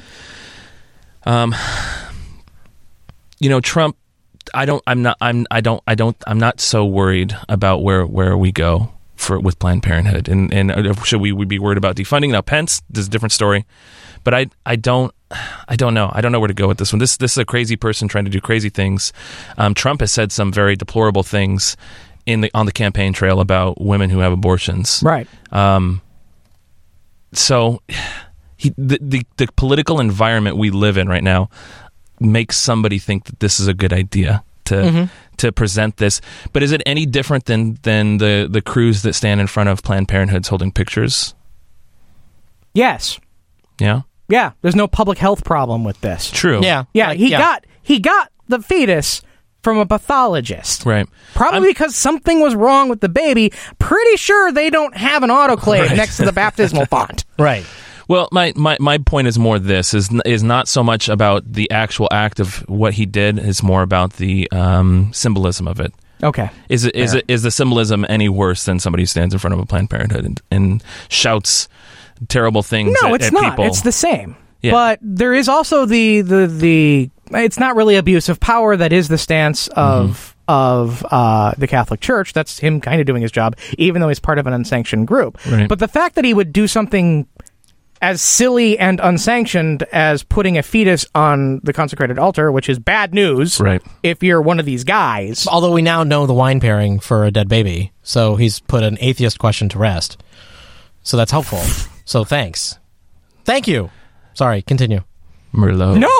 Trump. I'm not so worried about where we go with Planned Parenthood, and should we be worried about defunding? Now, Pence, this is a different story, but I don't know. I don't know where to go with this one. This is a crazy person trying to do crazy things. Trump has said some very deplorable things on the campaign trail about women who have abortions. Right. So the political environment we live in right now makes somebody think that this is a good idea to present this. But is it any different than the crews that stand in front of Planned Parenthoods holding pictures? Yes. Yeah? Yeah. There's no public health problem with this. True. Yeah. He got the fetus from a pathologist. Right. Probably because something was wrong with the baby. Pretty sure they don't have an autoclave next to the baptismal font. Right. Well, my point is more this is not so much about the actual act of what he did. It's more about the symbolism of it. Okay. Is the symbolism any worse than somebody who stands in front of a Planned Parenthood and shouts terrible things at people? No, it's not. It's the same. Yeah. But there is also the it's not really abuse of power. That is the stance of the Catholic Church. That's him kind of doing his job, even though he's part of an unsanctioned group. Right. But the fact that he would do something as silly and unsanctioned as putting a fetus on the consecrated altar, which is bad news if you're one of these guys. Although we now know the wine pairing for a dead baby, so he's put an atheist question to rest. So that's helpful. So thanks. Thank you. Sorry, continue. Merlot. No!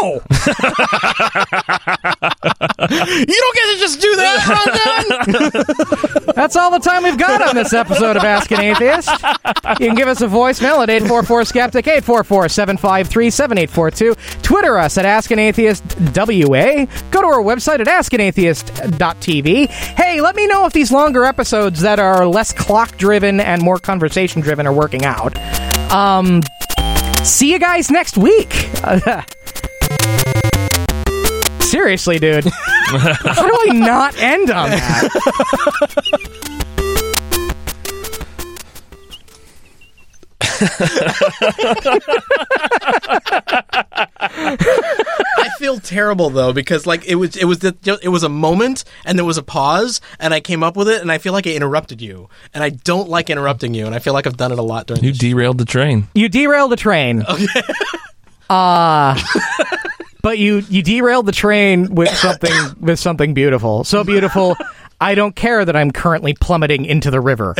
You don't get to just do that, Rondon! That's all the time we've got on this episode of Ask an Atheist. You can give us a voicemail at 844-SKEPTIC, 844-753-7842. Twitter us at Ask an Atheist WA. Go to our website at askanatheist.tv. Hey, let me know if these longer episodes that are less clock-driven and more conversation-driven are working out. See you guys next week. Seriously, dude. How do I not end on that? I feel terrible though because like it was a moment and there was a pause and I came up with it and I feel like I interrupted you and I don't like interrupting you and I feel like I've done it a lot during. You derailed the train. You derailed the train. Okay. But you derailed the train with something beautiful. So beautiful. I don't care that I'm currently plummeting into the river.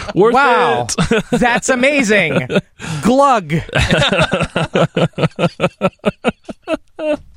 Wow. That's amazing. Glug.